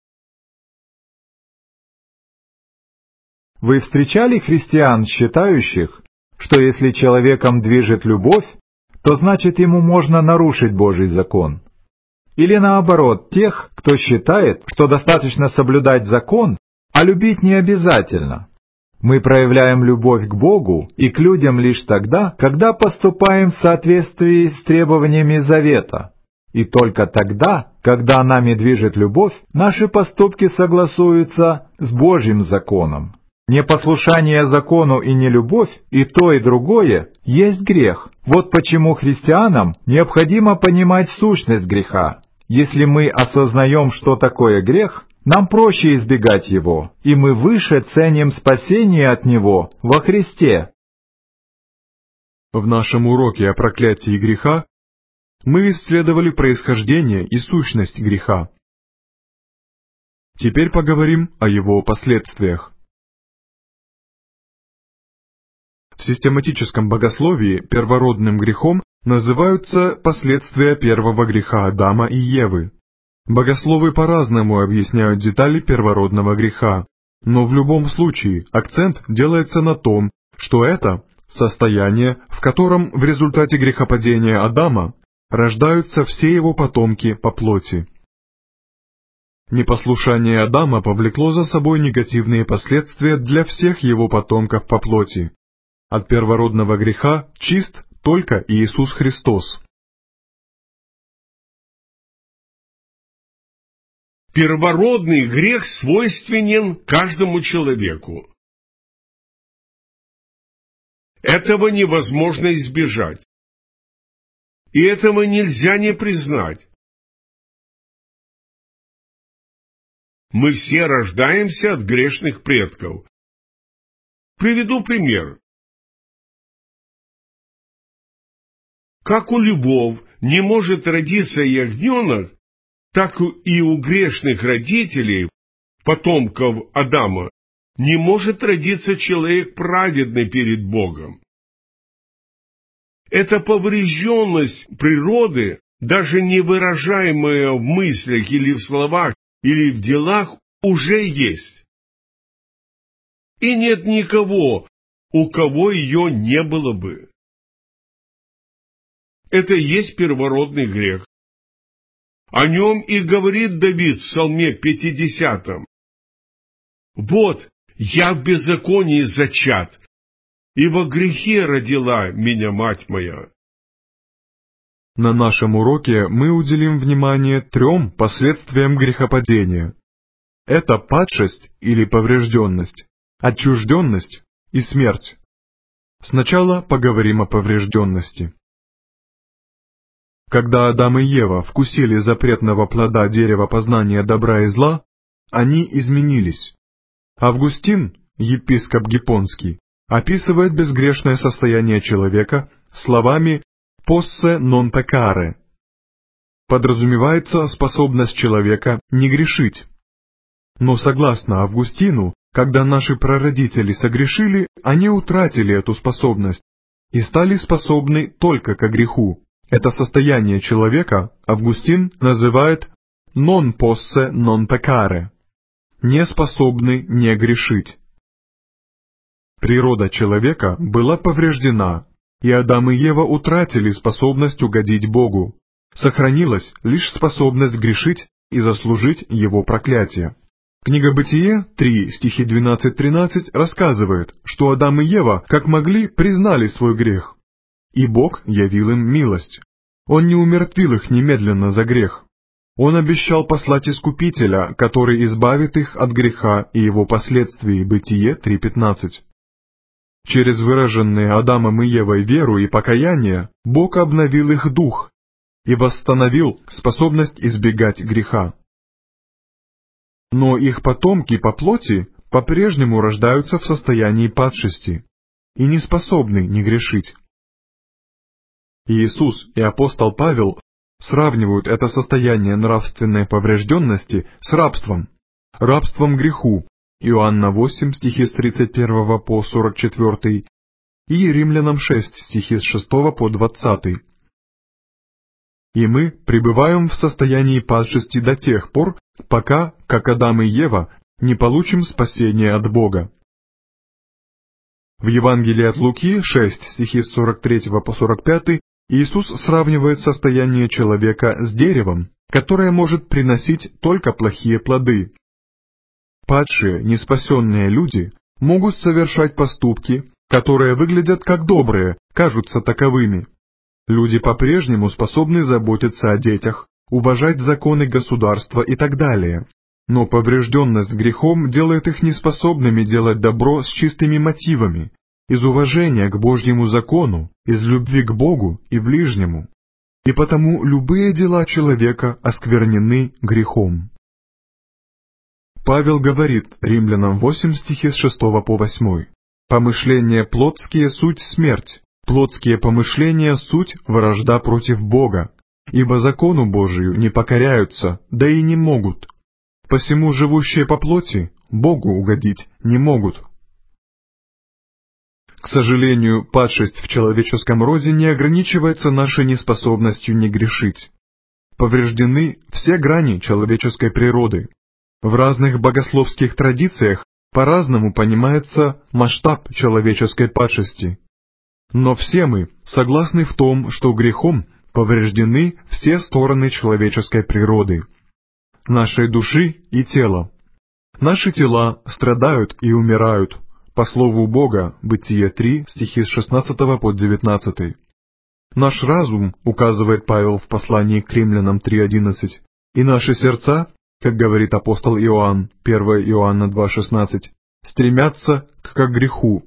Вы встречали христиан, считающих, что если человеком движет любовь, то значит ему можно нарушить Божий закон? Или наоборот, тех, кто считает, что достаточно соблюдать закон, а любить не обязательно? Мы проявляем любовь к Богу и к людям лишь тогда, когда поступаем в соответствии с требованиями завета. И только тогда, когда нами движет любовь, наши поступки согласуются с Божьим законом. Непослушание закону и нелюбовь, и то, и другое, есть грех. Вот почему христианам необходимо понимать сущность греха. Если мы осознаем, что такое грех, нам проще избегать его, и мы выше ценим спасение от него во Христе. В нашем уроке о проклятии греха мы исследовали происхождение и сущность греха. Теперь поговорим о его последствиях. В систематическом богословии первородным грехом называются последствия первого греха Адама и Евы. Богословы по-разному объясняют детали первородного греха, но в любом случае акцент делается на том, что это состояние, в котором в результате грехопадения Адама рождаются все его потомки по плоти. Непослушание Адама повлекло за собой негативные последствия для всех его потомков по плоти. От первородного греха чист только Иисус Христос. Первородный грех свойственен каждому человеку. Этого невозможно избежать. И этого нельзя не признать. Мы все рождаемся от грешных предков. Приведу пример. Как у львов не может родиться ягненок, так и у грешных родителей, потомков Адама, не может родиться человек праведный перед Богом. Эта поврежденность природы, даже не выражаемая в мыслях или в словах, или в делах, уже есть. И нет никого, у кого ее не было бы. Это и есть первородный грех. О нем и говорит Давид в Псалме 50. «Вот, я в беззаконии зачат, и во грехе родила меня мать моя». На нашем уроке мы уделим внимание 3 последствиям грехопадения. Это падшесть или поврежденность, отчужденность и смерть. Сначала поговорим о поврежденности. Когда Адам и Ева вкусили запретного плода дерева познания добра и зла, они изменились. Августин, епископ Гиппонский, описывает безгрешное состояние человека словами «posse non peccare». Подразумевается способность человека не грешить. Но согласно Августину, когда наши прародители согрешили, они утратили эту способность и стали способны только к греху. Это состояние человека Августин называет «non posse non peccare» – не способны не грешить. Природа человека была повреждена, и Адам и Ева утратили способность угодить Богу. Сохранилась лишь способность грешить и заслужить Его проклятие. Книга Бытие 3, стихи 12-13 рассказывает, что Адам и Ева, как могли, признали свой грех. И Бог явил им милость. Он не умертвил их немедленно за грех. Он обещал послать Искупителя, который избавит их от греха и его последствий. Бытие 3:15. Через выраженные Адамом и Евой веру и покаяние Бог обновил их дух и восстановил способность избегать греха. Но их потомки по плоти по-прежнему рождаются в состоянии падшести и не способны не грешить. Иисус и апостол Павел сравнивают это состояние нравственной поврежденности с рабством греху, Иоанна 8, стихи с 31 по 44, и Римлянам 6, стихи с 6 по 20. И мы пребываем в состоянии падшести до тех пор, пока, как Адам и Ева, не получим спасение от Бога. В Евангелии от Луки 6, стихи с 43 по 45, Иисус сравнивает состояние человека с деревом, которое может приносить только плохие плоды. Падшие, неспасенные люди могут совершать поступки, которые выглядят как добрые, кажутся таковыми. Люди по-прежнему способны заботиться о детях, уважать законы государства и так далее. Но поврежденность грехом делает их неспособными делать добро с чистыми мотивами, из уважения к Божьему закону, из любви к Богу и ближнему. И потому любые дела человека осквернены грехом. Павел говорит Римлянам 8, стихи с 6 по 8. «Помышления плотские суть смерть, плотские помышления суть вражда против Бога, ибо закону Божию не покоряются, да и не могут. Посему живущие по плоти Богу угодить не могут». К сожалению, падшесть в человеческом роде не ограничивается нашей неспособностью не грешить. Повреждены все грани человеческой природы. В разных богословских традициях по-разному понимается масштаб человеческой падшести. Но все мы согласны в том, что грехом повреждены все стороны человеческой природы, нашей души и тела. Наши тела страдают и умирают, по слову Бога, Бытие 3, стихи с 16 по 19. Наш разум, указывает Павел в послании к Римлянам 3:11, и наши сердца, как говорит апостол Иоанн, 1 Иоанна 2:16, стремятся к греху.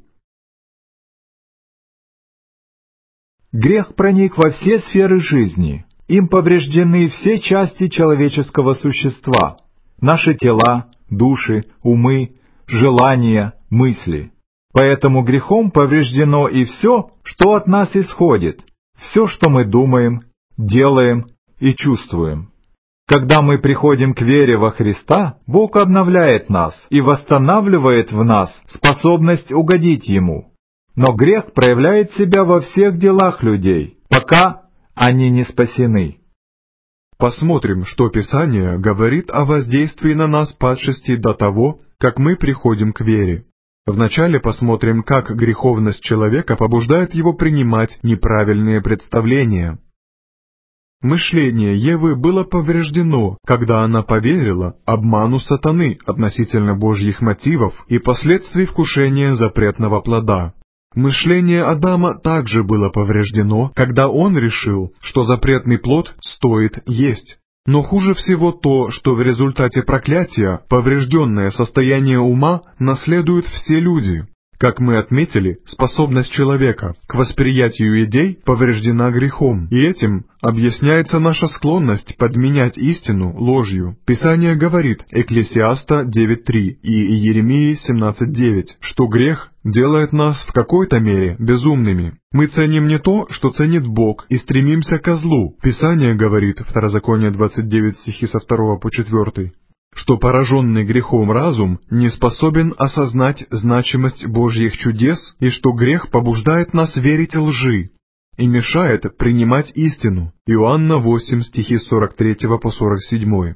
Грех проник во все сферы жизни. Им повреждены все части человеческого существа. Наши тела, души, умы, желания, мысли. Поэтому грехом повреждено и все, что от нас исходит, все, что мы думаем, делаем и чувствуем. Когда мы приходим к вере во Христа, Бог обновляет нас и восстанавливает в нас способность угодить Ему. Но грех проявляет себя во всех делах людей, пока они не спасены. Посмотрим, что Писание говорит о воздействии на нас падшести до того, как мы приходим к вере. Вначале посмотрим, как греховность человека побуждает его принимать неправильные представления. Мышление Евы было повреждено, когда она поверила обману сатаны относительно Божьих мотивов и последствий вкушения запретного плода. Мышление Адама также было повреждено, когда он решил, что запретный плод стоит есть. Но хуже всего то, что в результате проклятия поврежденное состояние ума наследуют все люди. Как мы отметили, способность человека к восприятию идей повреждена грехом, и этим объясняется наша склонность подменять истину ложью. Писание говорит, Экклесиаста 9.3 и Иеремии 17.9, что грех делает нас в какой-то мере безумными. Мы ценим не то, что ценит Бог, и стремимся ко злу. Писание говорит, Второзаконие 29 стихи со 2 по 4, что пораженный грехом разум не способен осознать значимость Божьих чудес, и что грех побуждает нас верить лжи и мешает принимать истину. Иоанна 8, стихи с 43 по 47.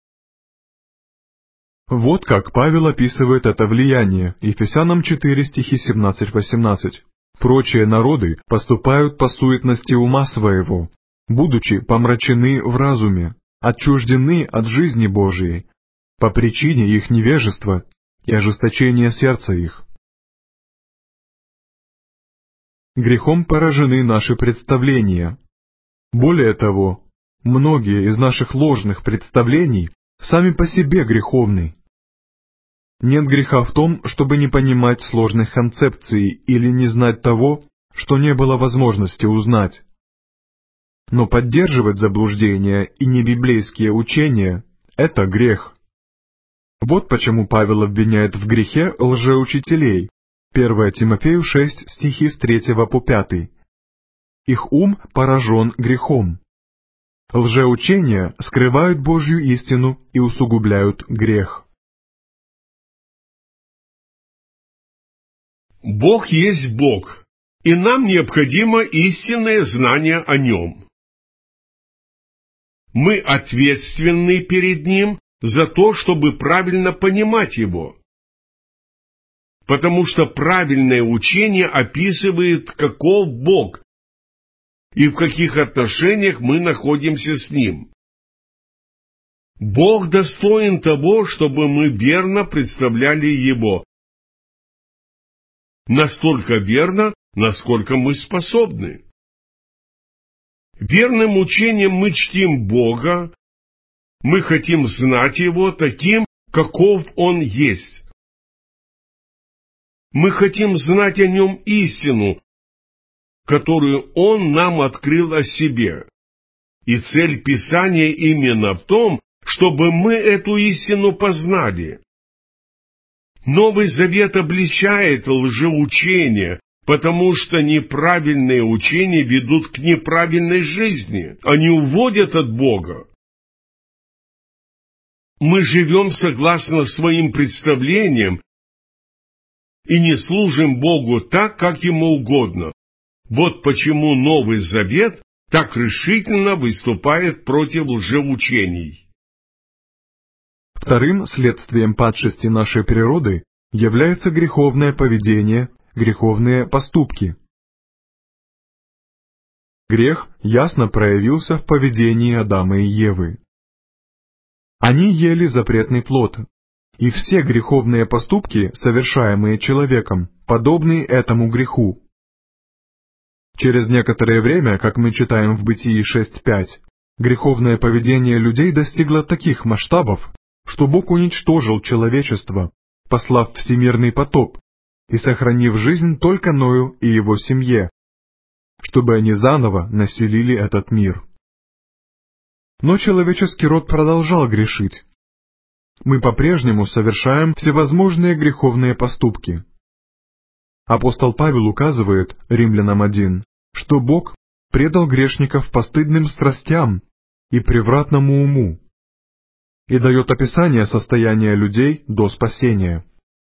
Вот как Павел описывает это влияние, Ефесянам 4, стихи 17-18. «Прочие народы поступают по суетности ума своего, будучи помрачены в разуме, отчуждены от жизни Божией, по причине их невежества и ожесточения сердца их». Грехом поражены наши представления. Более того, многие из наших ложных представлений сами по себе греховны. Нет греха в том, чтобы не понимать сложных концепций или не знать того, что не было возможности узнать. Но поддерживать заблуждения и небиблейские учения – это грех. Вот почему Павел обвиняет в грехе лжеучителей. 1 Тимофею 6, стихи с 3 по 5. Их ум поражен грехом. Лжеучения скрывают Божью истину и усугубляют грех. Бог есть Бог, и нам необходимо истинное знание о Нем. Мы ответственны перед Ним за то, чтобы правильно понимать Его, потому что правильное учение описывает, каков Бог и в каких отношениях мы находимся с Ним. Бог достоин того, чтобы мы верно представляли Его, настолько верно, насколько мы способны. Верным учением мы чтим Бога, мы хотим знать Его таким, каков Он есть. Мы хотим знать о Нем истину, которую Он нам открыл о себе. И цель Писания именно в том, чтобы мы эту истину познали. Новый Завет обличает лжеучение, потому что неправильные учения ведут к неправильной жизни, они уводят от Бога. Мы живем согласно своим представлениям и не служим Богу так, как Ему угодно. Вот почему Новый Завет так решительно выступает против лжеучений. Вторым следствием падшести нашей природы является греховное поведение, греховные поступки. Грех ясно проявился в поведении Адама и Евы. Они ели запретный плод, и все греховные поступки, совершаемые человеком, подобны этому греху. Через некоторое время, как мы читаем в Бытии 6.5, греховное поведение людей достигло таких масштабов, что Бог уничтожил человечество, послав всемирный потоп и сохранив жизнь только Ною и его семье, чтобы они заново населили этот мир. Но человеческий род продолжал грешить. Мы по-прежнему совершаем всевозможные греховные поступки. Апостол Павел указывает, Римлянам 1, что Бог предал грешников постыдным страстям и превратному уму, и дает описание состояния людей до спасения.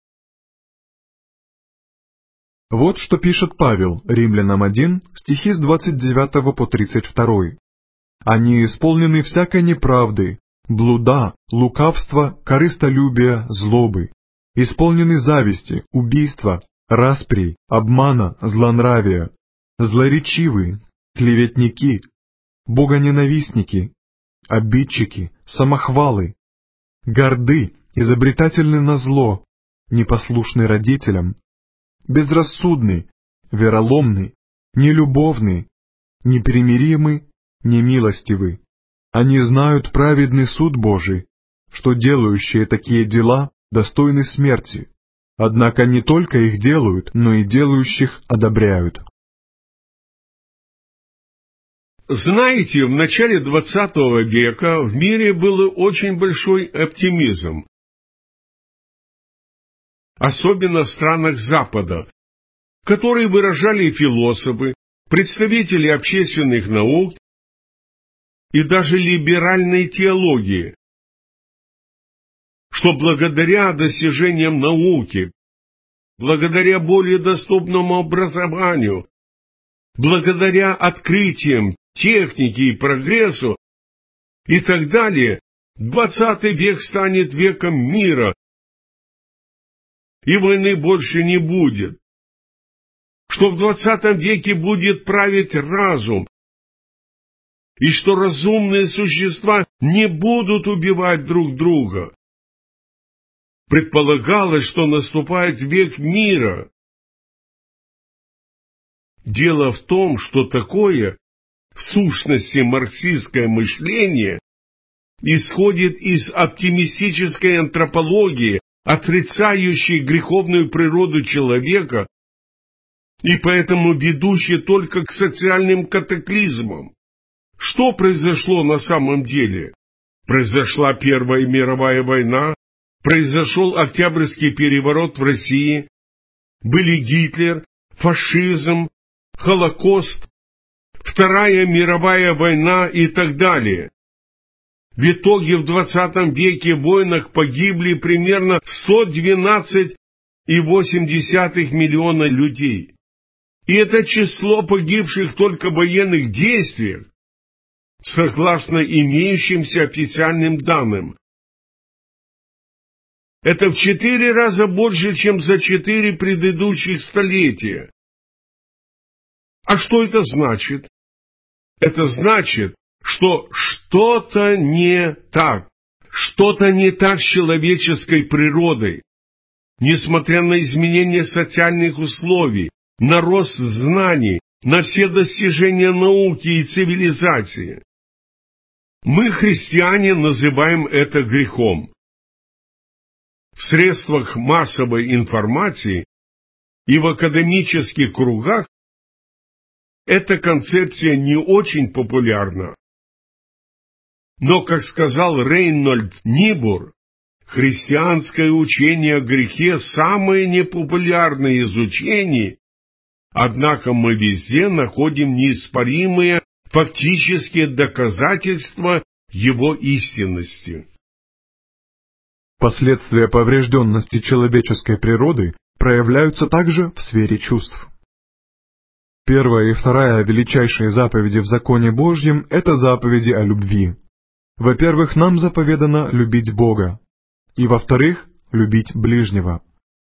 Вот что пишет Павел, Римлянам 1, стихи с 29 по 32. «Они исполнены всякой неправды, блуда, лукавства, корыстолюбия, злобы, исполнены зависти, убийства, распри, обмана, злонравия, злоречивы, клеветники, богоненавистники, обидчики, самохвалы, горды, изобретательны на зло, непослушны родителям, безрассудны, вероломны, нелюбовны, непримиримы, немилостивы. Они знают праведный суд Божий, что делающие такие дела достойны смерти, однако не только их делают, но и делающих одобряют. Знаете, в начале XX века в мире был очень большой оптимизм, особенно в странах Запада, который выражали философы, представители общественных наук и даже либеральной теологии, что благодаря достижениям науки, благодаря более доступному образованию, благодаря открытиям, технике и прогрессу и так далее, 20 век станет веком мира, и войны больше не будет. Что в 20 веке будет править разум, и что разумные существа не будут убивать друг друга. Предполагалось, что наступает век мира. Дело в том, что такое, в сущности, марксистское мышление исходит из оптимистической антропологии, отрицающей греховную природу человека и поэтому ведущей только к социальным катаклизмам. Что произошло на самом деле? Произошла Первая мировая война, произошел Октябрьский переворот в России, были Гитлер, фашизм, Холокост, Вторая мировая война и так далее. В итоге в 20 веке в войнах погибли примерно 112,8 миллиона людей. И это число погибших только в военных действиях, согласно имеющимся официальным данным. Это в 4 раза больше, чем за 4 предыдущих столетия. А что это значит? Это значит, что что-то не так. Что-то не так с человеческой природой. Несмотря на изменение социальных условий, на рост знаний, на все достижения науки и цивилизации. Мы, христиане, называем это грехом. В средствах массовой информации и в академических кругах эта концепция не очень популярна. Но, как сказал Рейнольд Нибур, христианское учение о грехе самое непопулярное из учений, однако мы везде находим неоспоримые фактические доказательства его истинности. Последствия поврежденности человеческой природы проявляются также в сфере чувств. Первая и вторая величайшие заповеди в законе Божьем – это заповеди о любви. Во-первых, нам заповедано любить Бога, и во-вторых, любить ближнего.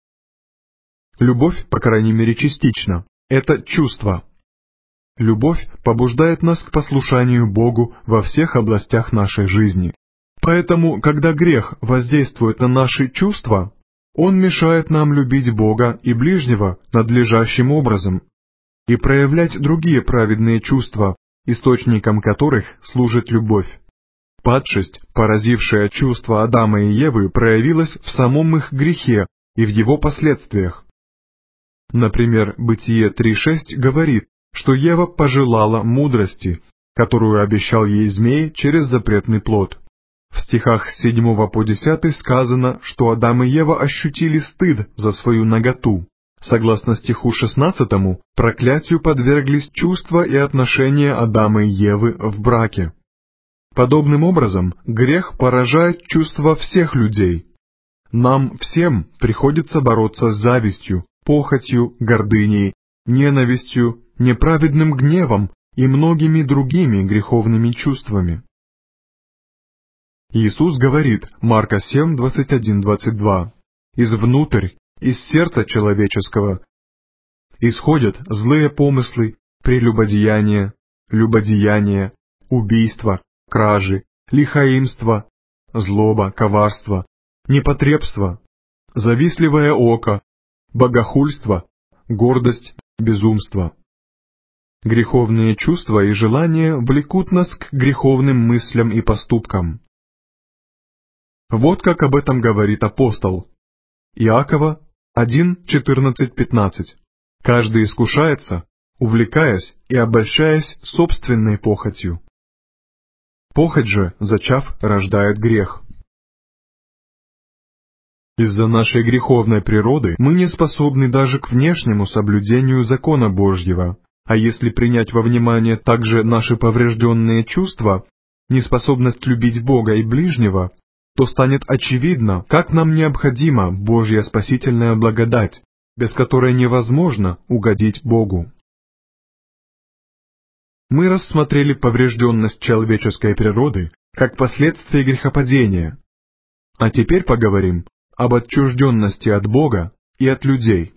Любовь, по крайней мере частично, это чувство. Любовь побуждает нас к послушанию Богу во всех областях нашей жизни. Поэтому, когда грех воздействует на наши чувства, он мешает нам любить Бога и ближнего надлежащим образом и проявлять другие праведные чувства, источником которых служит любовь. Падшесть, поразившая чувства Адама и Евы, проявилась в самом их грехе и в его последствиях. Например, Бытие 3:6 говорит, что Ева пожелала мудрости, которую обещал ей змей через запретный плод. В стихах с 7 по 10 сказано, что Адам и Ева ощутили стыд за свою наготу. Согласно стиху 16, проклятию подверглись чувства и отношения Адама и Евы в браке. Подобным образом, грех поражает чувства всех людей. Нам всем приходится бороться с завистью, похотью, гордыней, ненавистью, неправедным гневом и многими другими греховными чувствами. Иисус говорит, Марка 7, 21-22, «Извнутрь, из сердца человеческого, исходят злые помыслы, прелюбодеяние, любодеяние, убийство, кражи, лихаимство, злоба, коварство, непотребство, завистливое око, богохульство, гордость, безумство. Греховные чувства и желания влекут нас к греховным мыслям и поступкам. Вот как об этом говорит апостол. Иакова 1:14-15. Каждый искушается, увлекаясь и обольщаясь собственной похотью. Похоть же, зачав, рождает грех. Из-за нашей греховной природы мы не способны даже к внешнему соблюдению закона Божьего, а если принять во внимание также наши поврежденные чувства, неспособность любить Бога и ближнего, то станет очевидно, как нам необходима Божья спасительная благодать, без которой невозможно угодить Богу. Мы рассмотрели поврежденность человеческой природы как последствие грехопадения, а теперь поговорим об отчужденности от Бога и от людей.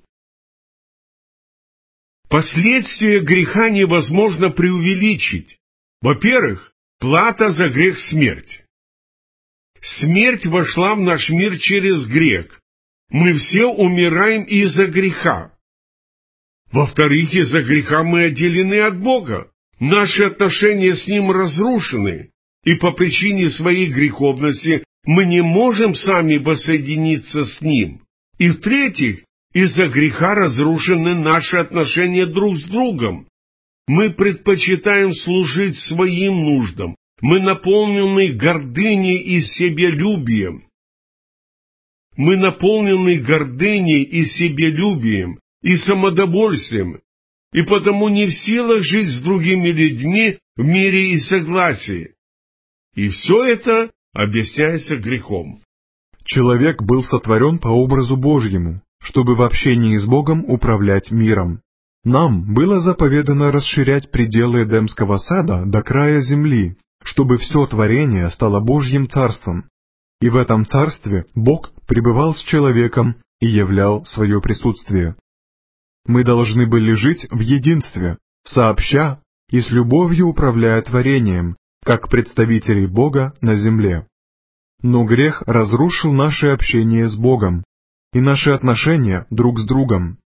Последствия греха невозможно преувеличить. Во-первых, плата за грех — смерть. Смерть вошла в наш мир через грех. Мы все умираем из-за греха. Во-вторых, из-за греха мы отделены от Бога. Наши отношения с Ним разрушены, и по причине своей греховности мы не можем сами воссоединиться с Ним. И в-третьих, из-за греха разрушены наши отношения друг с другом. Мы предпочитаем служить своим нуждам. Мы наполнены гордыней и себелюбием. И самодовольствием, и потому не в силах жить с другими людьми в мире и согласии. И все это объясняется грехом. Человек был сотворен по образу Божьему, чтобы в общении с Богом управлять миром. Нам было заповедано расширять пределы Эдемского сада до края земли, чтобы все творение стало Божьим царством. И в этом царстве Бог пребывал с человеком и являл свое присутствие. Мы должны были жить в единстве, сообща и с любовью управляя творением, как представители Бога на земле. Но грех разрушил наше общение с Богом и наши отношения друг с другом.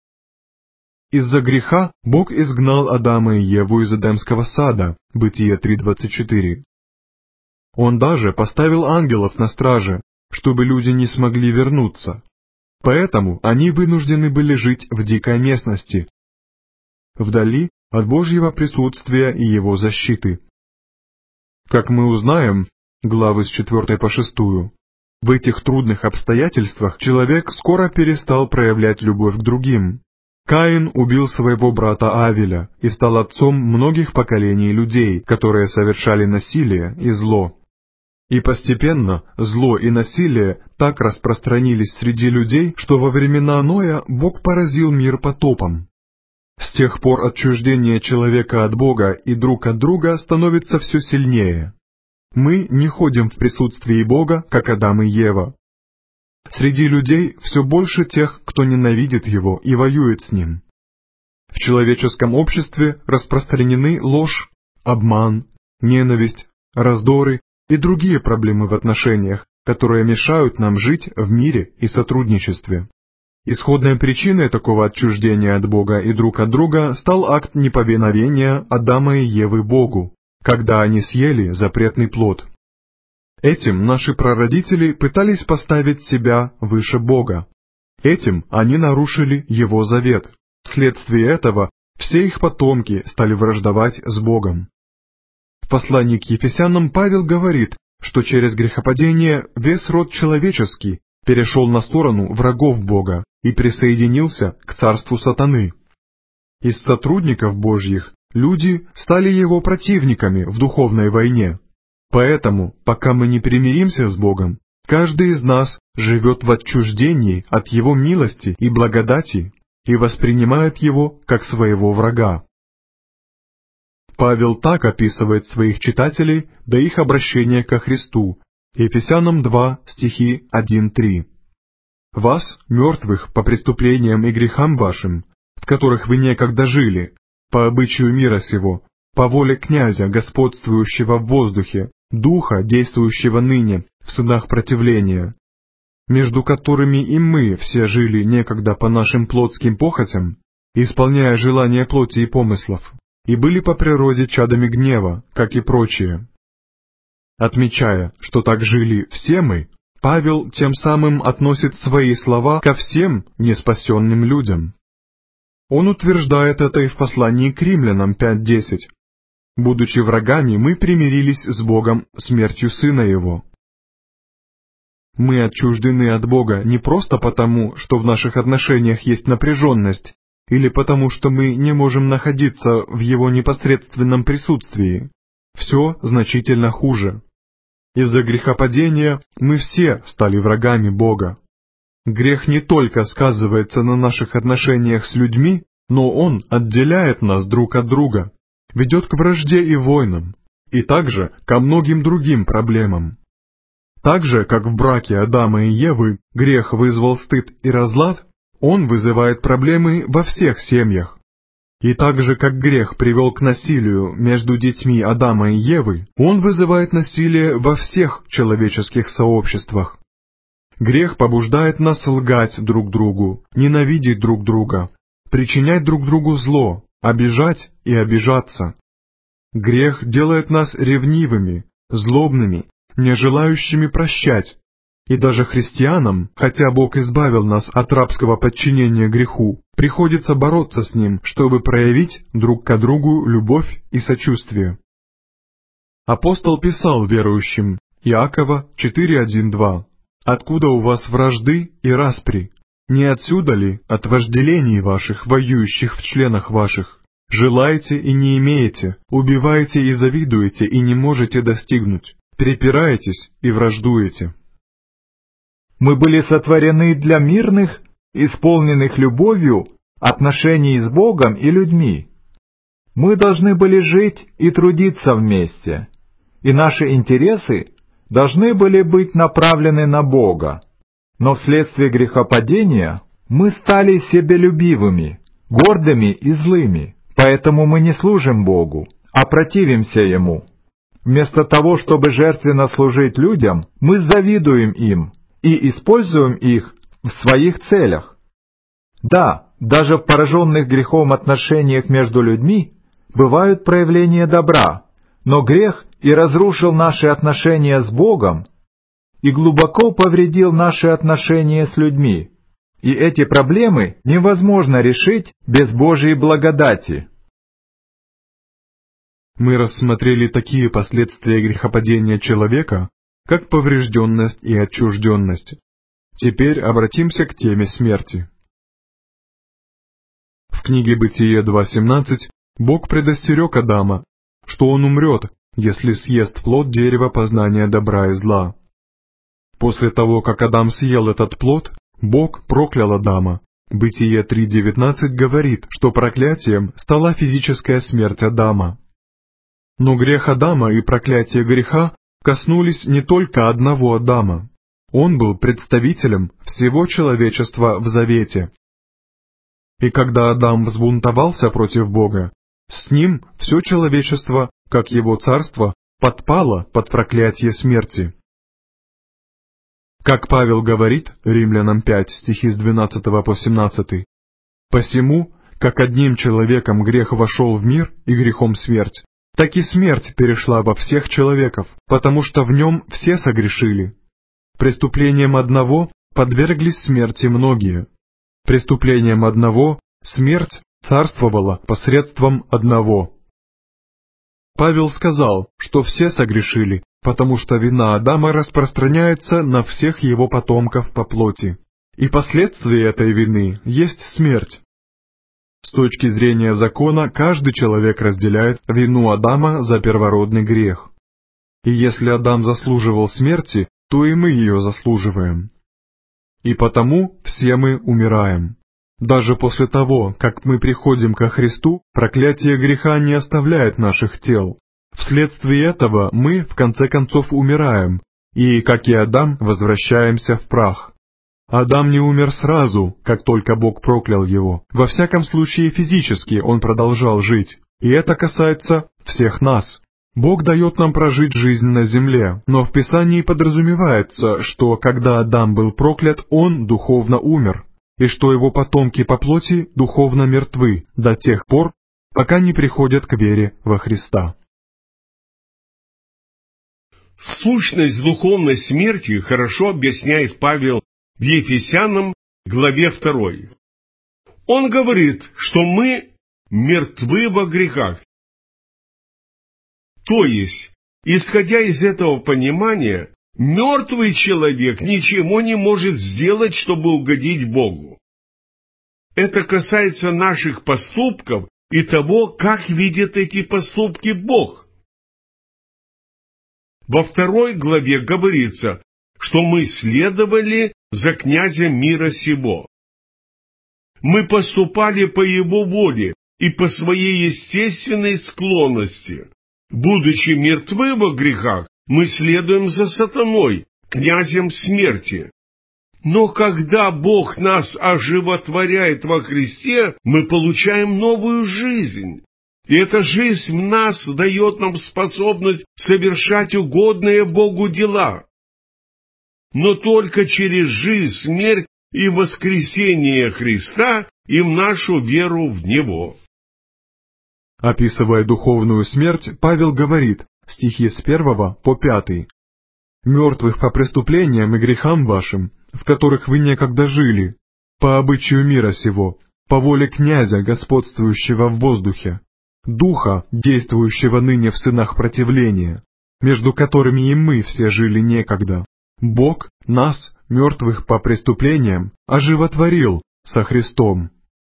Из-за греха Бог изгнал Адама и Еву из Эдемского сада, Бытие 3:24. Он даже поставил ангелов на страже, чтобы люди не смогли вернуться. Поэтому они вынуждены были жить в дикой местности, вдали от Божьего присутствия и Его защиты. Как мы узнаем, главы с 4 по 6, в этих трудных обстоятельствах человек скоро перестал проявлять любовь к другим. Каин убил своего брата Авеля и стал отцом многих поколений людей, которые совершали насилие и зло. И постепенно зло и насилие так распространились среди людей, что во времена Ноя Бог поразил мир потопом. С тех пор отчуждение человека от Бога и друг от друга становится все сильнее. Мы не ходим в присутствии Бога, как Адам и Ева. Среди людей все больше тех, кто ненавидит Его и воюет с Ним. В человеческом обществе распространены ложь, обман, ненависть, раздоры и другие проблемы в отношениях, которые мешают нам жить в мире и сотрудничестве. Исходной причиной такого отчуждения от Бога и друг от друга стал акт неповиновения Адама и Евы Богу, когда они съели запретный плод. Этим наши прародители пытались поставить себя выше Бога. Этим они нарушили Его завет. Вследствие этого все их потомки стали враждовать с Богом. В послании к Ефесянам Павел говорит, что через грехопадение весь род человеческий перешел на сторону врагов Бога и присоединился к царству сатаны. Из сотрудников Божьих люди стали его противниками в духовной войне. Поэтому, пока мы не примиримся с Богом, каждый из нас живет в отчуждении от Его милости и благодати и воспринимает Его как своего врага. Павел так описывает своих читателей до их обращения ко Христу. Ефесянам 2, стихи 1-3. «Вас, мертвых по преступлениям и грехам вашим, в которых вы некогда жили, по обычаю мира сего, по воле князя, господствующего в воздухе, духа, действующего ныне в сынах противления, между которыми и мы все жили некогда по нашим плотским похотям, исполняя желания плоти и помыслов, и были по природе чадами гнева, как и прочие. Отмечая, что так жили все мы, Павел тем самым относит свои слова ко всем неспасенным людям. Он утверждает это и в послании к Римлянам 5:10. «Будучи врагами, мы примирились с Богом смертью Сына Его». Мы отчуждены от Бога не просто потому, что в наших отношениях есть напряженность, или потому, что мы не можем находиться в Его непосредственном присутствии. Все значительно хуже. Из-за грехопадения мы все стали врагами Бога. Грех не только сказывается на наших отношениях с людьми, но он отделяет нас друг от друга, ведет к вражде и войнам, и также ко многим другим проблемам. Так же, как в браке Адама и Евы грех вызвал стыд и разлад, он вызывает проблемы во всех семьях. И так же, как грех привел к насилию между детьми Адама и Евы, он вызывает насилие во всех человеческих сообществах. Грех побуждает нас лгать друг другу, ненавидеть друг друга, причинять друг другу зло, обижать и обижаться. Грех делает нас ревнивыми, злобными, не желающими прощать. И даже христианам, хотя Бог избавил нас от рабского подчинения греху, приходится бороться с ним, чтобы проявить друг к другу любовь и сочувствие. Апостол писал верующим, Иакова 4:1-2: «Откуда у вас вражды и распри? Не отсюда ли от вожделений ваших, воюющих в членах ваших? Желаете и не имеете, убиваете и завидуете и не можете достигнуть, препираетесь и враждуете». Мы были сотворены для мирных, исполненных любовью, отношений с Богом и людьми. Мы должны были жить и трудиться вместе, и наши интересы должны были быть направлены на Бога. Но вследствие грехопадения мы стали себелюбивыми, гордыми и злыми, поэтому мы не служим Богу, а противимся Ему. Вместо того, чтобы жертвенно служить людям, мы завидуем им и используем их в своих целях. Да, даже в пораженных грехом отношениях между людьми бывают проявления добра, но грех и разрушил наши отношения с Богом, и глубоко повредил наши отношения с людьми. И эти проблемы невозможно решить без Божьей благодати. Мы рассмотрели такие последствия грехопадения человека, как поврежденность и отчужденность. Теперь обратимся к теме смерти. В книге Бытие 2:17 Бог предостерег Адама, что он умрет, если съест плод дерева познания добра и зла. После того, как Адам съел этот плод, Бог проклял Адама. Бытие 3:19 говорит, что проклятием стала физическая смерть Адама. Но грех Адама и проклятие греха коснулись не только одного Адама. Он был представителем всего человечества в завете. И когда Адам взбунтовался против Бога, с ним все человечество, как его царство, подпало под проклятие смерти. Как Павел говорит, Римлянам 5, стихи с 12 по 17, «Посему, как одним человеком грех вошел в мир и грехом смерть, так и смерть перешла во всех человеков, потому что в нем все согрешили. Преступлением одного подверглись смерти многие. Преступлением одного смерть царствовала посредством одного». Павел сказал, что все согрешили, потому что вина Адама распространяется на всех его потомков по плоти, и последствия этой вины есть смерть. С точки зрения закона, каждый человек разделяет вину Адама за первородный грех. И если Адам заслуживал смерти, то и мы ее заслуживаем. И потому все мы умираем. Даже после того, как мы приходим ко Христу, проклятие греха не оставляет наших тел. Вследствие этого мы, в конце концов, умираем, и, как и Адам, возвращаемся в прах. Адам не умер сразу, как только Бог проклял его. Во всяком случае, физически он продолжал жить, и это касается всех нас. Бог дает нам прожить жизнь на земле, но в Писании подразумевается, что когда Адам был проклят, он духовно умер. и что его потомки по плоти духовно мертвы до тех пор, пока не приходят к вере во Христа. Сущность духовной смерти хорошо объясняет Павел в Ефесянам, главе 2. Он говорит, что мы мертвы во грехах. То есть, исходя из этого понимания, мертвый человек ничего не может сделать, чтобы угодить Богу. Это касается наших поступков и того, как видит эти поступки Бог. Во 2 главе говорится, что мы следовали за князем мира сего. Мы поступали по его воле и по своей естественной склонности. Будучи мертвы во грехах, мы следуем за сатаной, князем смерти. Но когда Бог нас оживотворяет во Христе, мы получаем новую жизнь. И эта жизнь в нас дает нам способность совершать угодные Богу дела. Но только через жизнь, смерть и воскресение Христа и в нашу веру в Него. Описывая духовную смерть, Павел говорит, стихи с 1 по 5. «Мертвых по преступлениям и грехам вашим, в которых вы некогда жили, по обычаю мира сего, по воле князя, господствующего в воздухе, духа, действующего ныне в сынах противления, между которыми и мы все жили некогда. Бог нас, мертвых по преступлениям, оживотворил со Христом».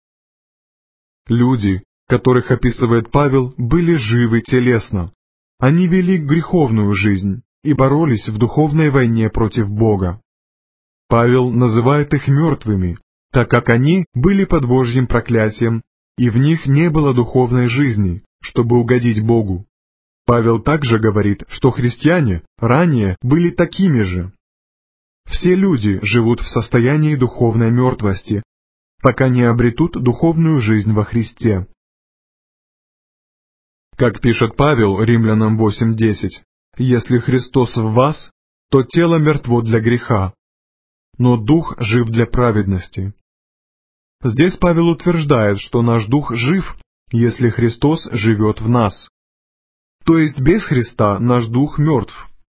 Люди, которых описывает Павел, были живы телесно. Они вели греховную жизнь и боролись в духовной войне против Бога. Павел называет их мертвыми, так как они были под Божьим проклятием, и в них не было духовной жизни, чтобы угодить Богу. Павел также говорит, что христиане ранее были такими же. Все люди живут в состоянии духовной мертвости, пока не обретут духовную жизнь во Христе. Как пишет Павел Римлянам 8:10, «Если Христос в вас, то тело мертво для греха, но дух жив для праведности». Здесь Павел утверждает, что наш дух жив, если Христос живет в нас. То есть без Христа наш дух мертв.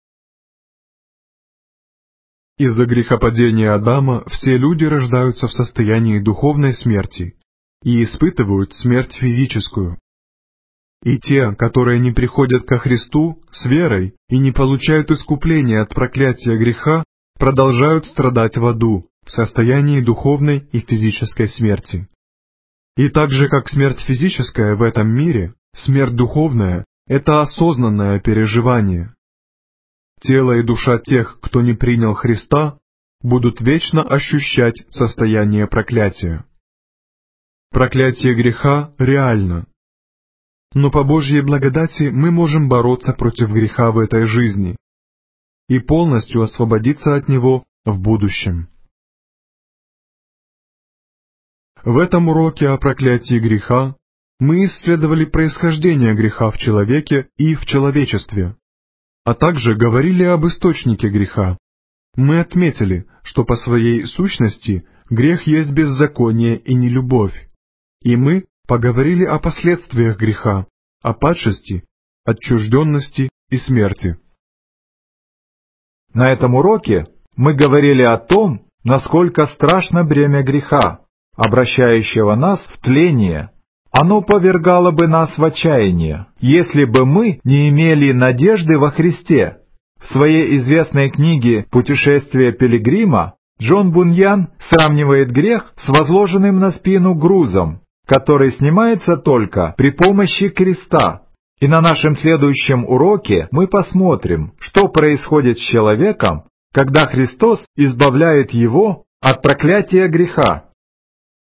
Из-за грехопадения Адама все люди рождаются в состоянии духовной смерти и испытывают смерть физическую. И те, которые не приходят ко Христу с верой и не получают искупления от проклятия греха, продолжают страдать в аду, в состоянии духовной и физической смерти. И так же, как смерть физическая в этом мире, смерть духовная — это осознанное переживание. Тело и душа тех, кто не принял Христа, будут вечно ощущать состояние проклятия. Проклятие греха реально. Но по Божьей благодати мы можем бороться против греха в этой жизни и полностью освободиться от него в будущем. В этом уроке о проклятии греха мы исследовали происхождение греха в человеке и в человечестве, а также говорили об источнике греха. Мы отметили, что по своей сущности грех есть беззаконие и нелюбовь, и мы поговорили о последствиях греха, о падшести, отчужденности и смерти. На этом уроке мы говорили о том, насколько страшно бремя греха, обращающего нас в тление. Оно повергало бы нас в отчаяние, если бы мы не имели надежды во Христе. В своей известной книге «Путешествие пилигрима» Джон Буньян сравнивает грех с возложенным на спину грузом, который снимается только при помощи креста. И на нашем следующем уроке мы посмотрим, что происходит с человеком, когда Христос избавляет его от проклятия греха.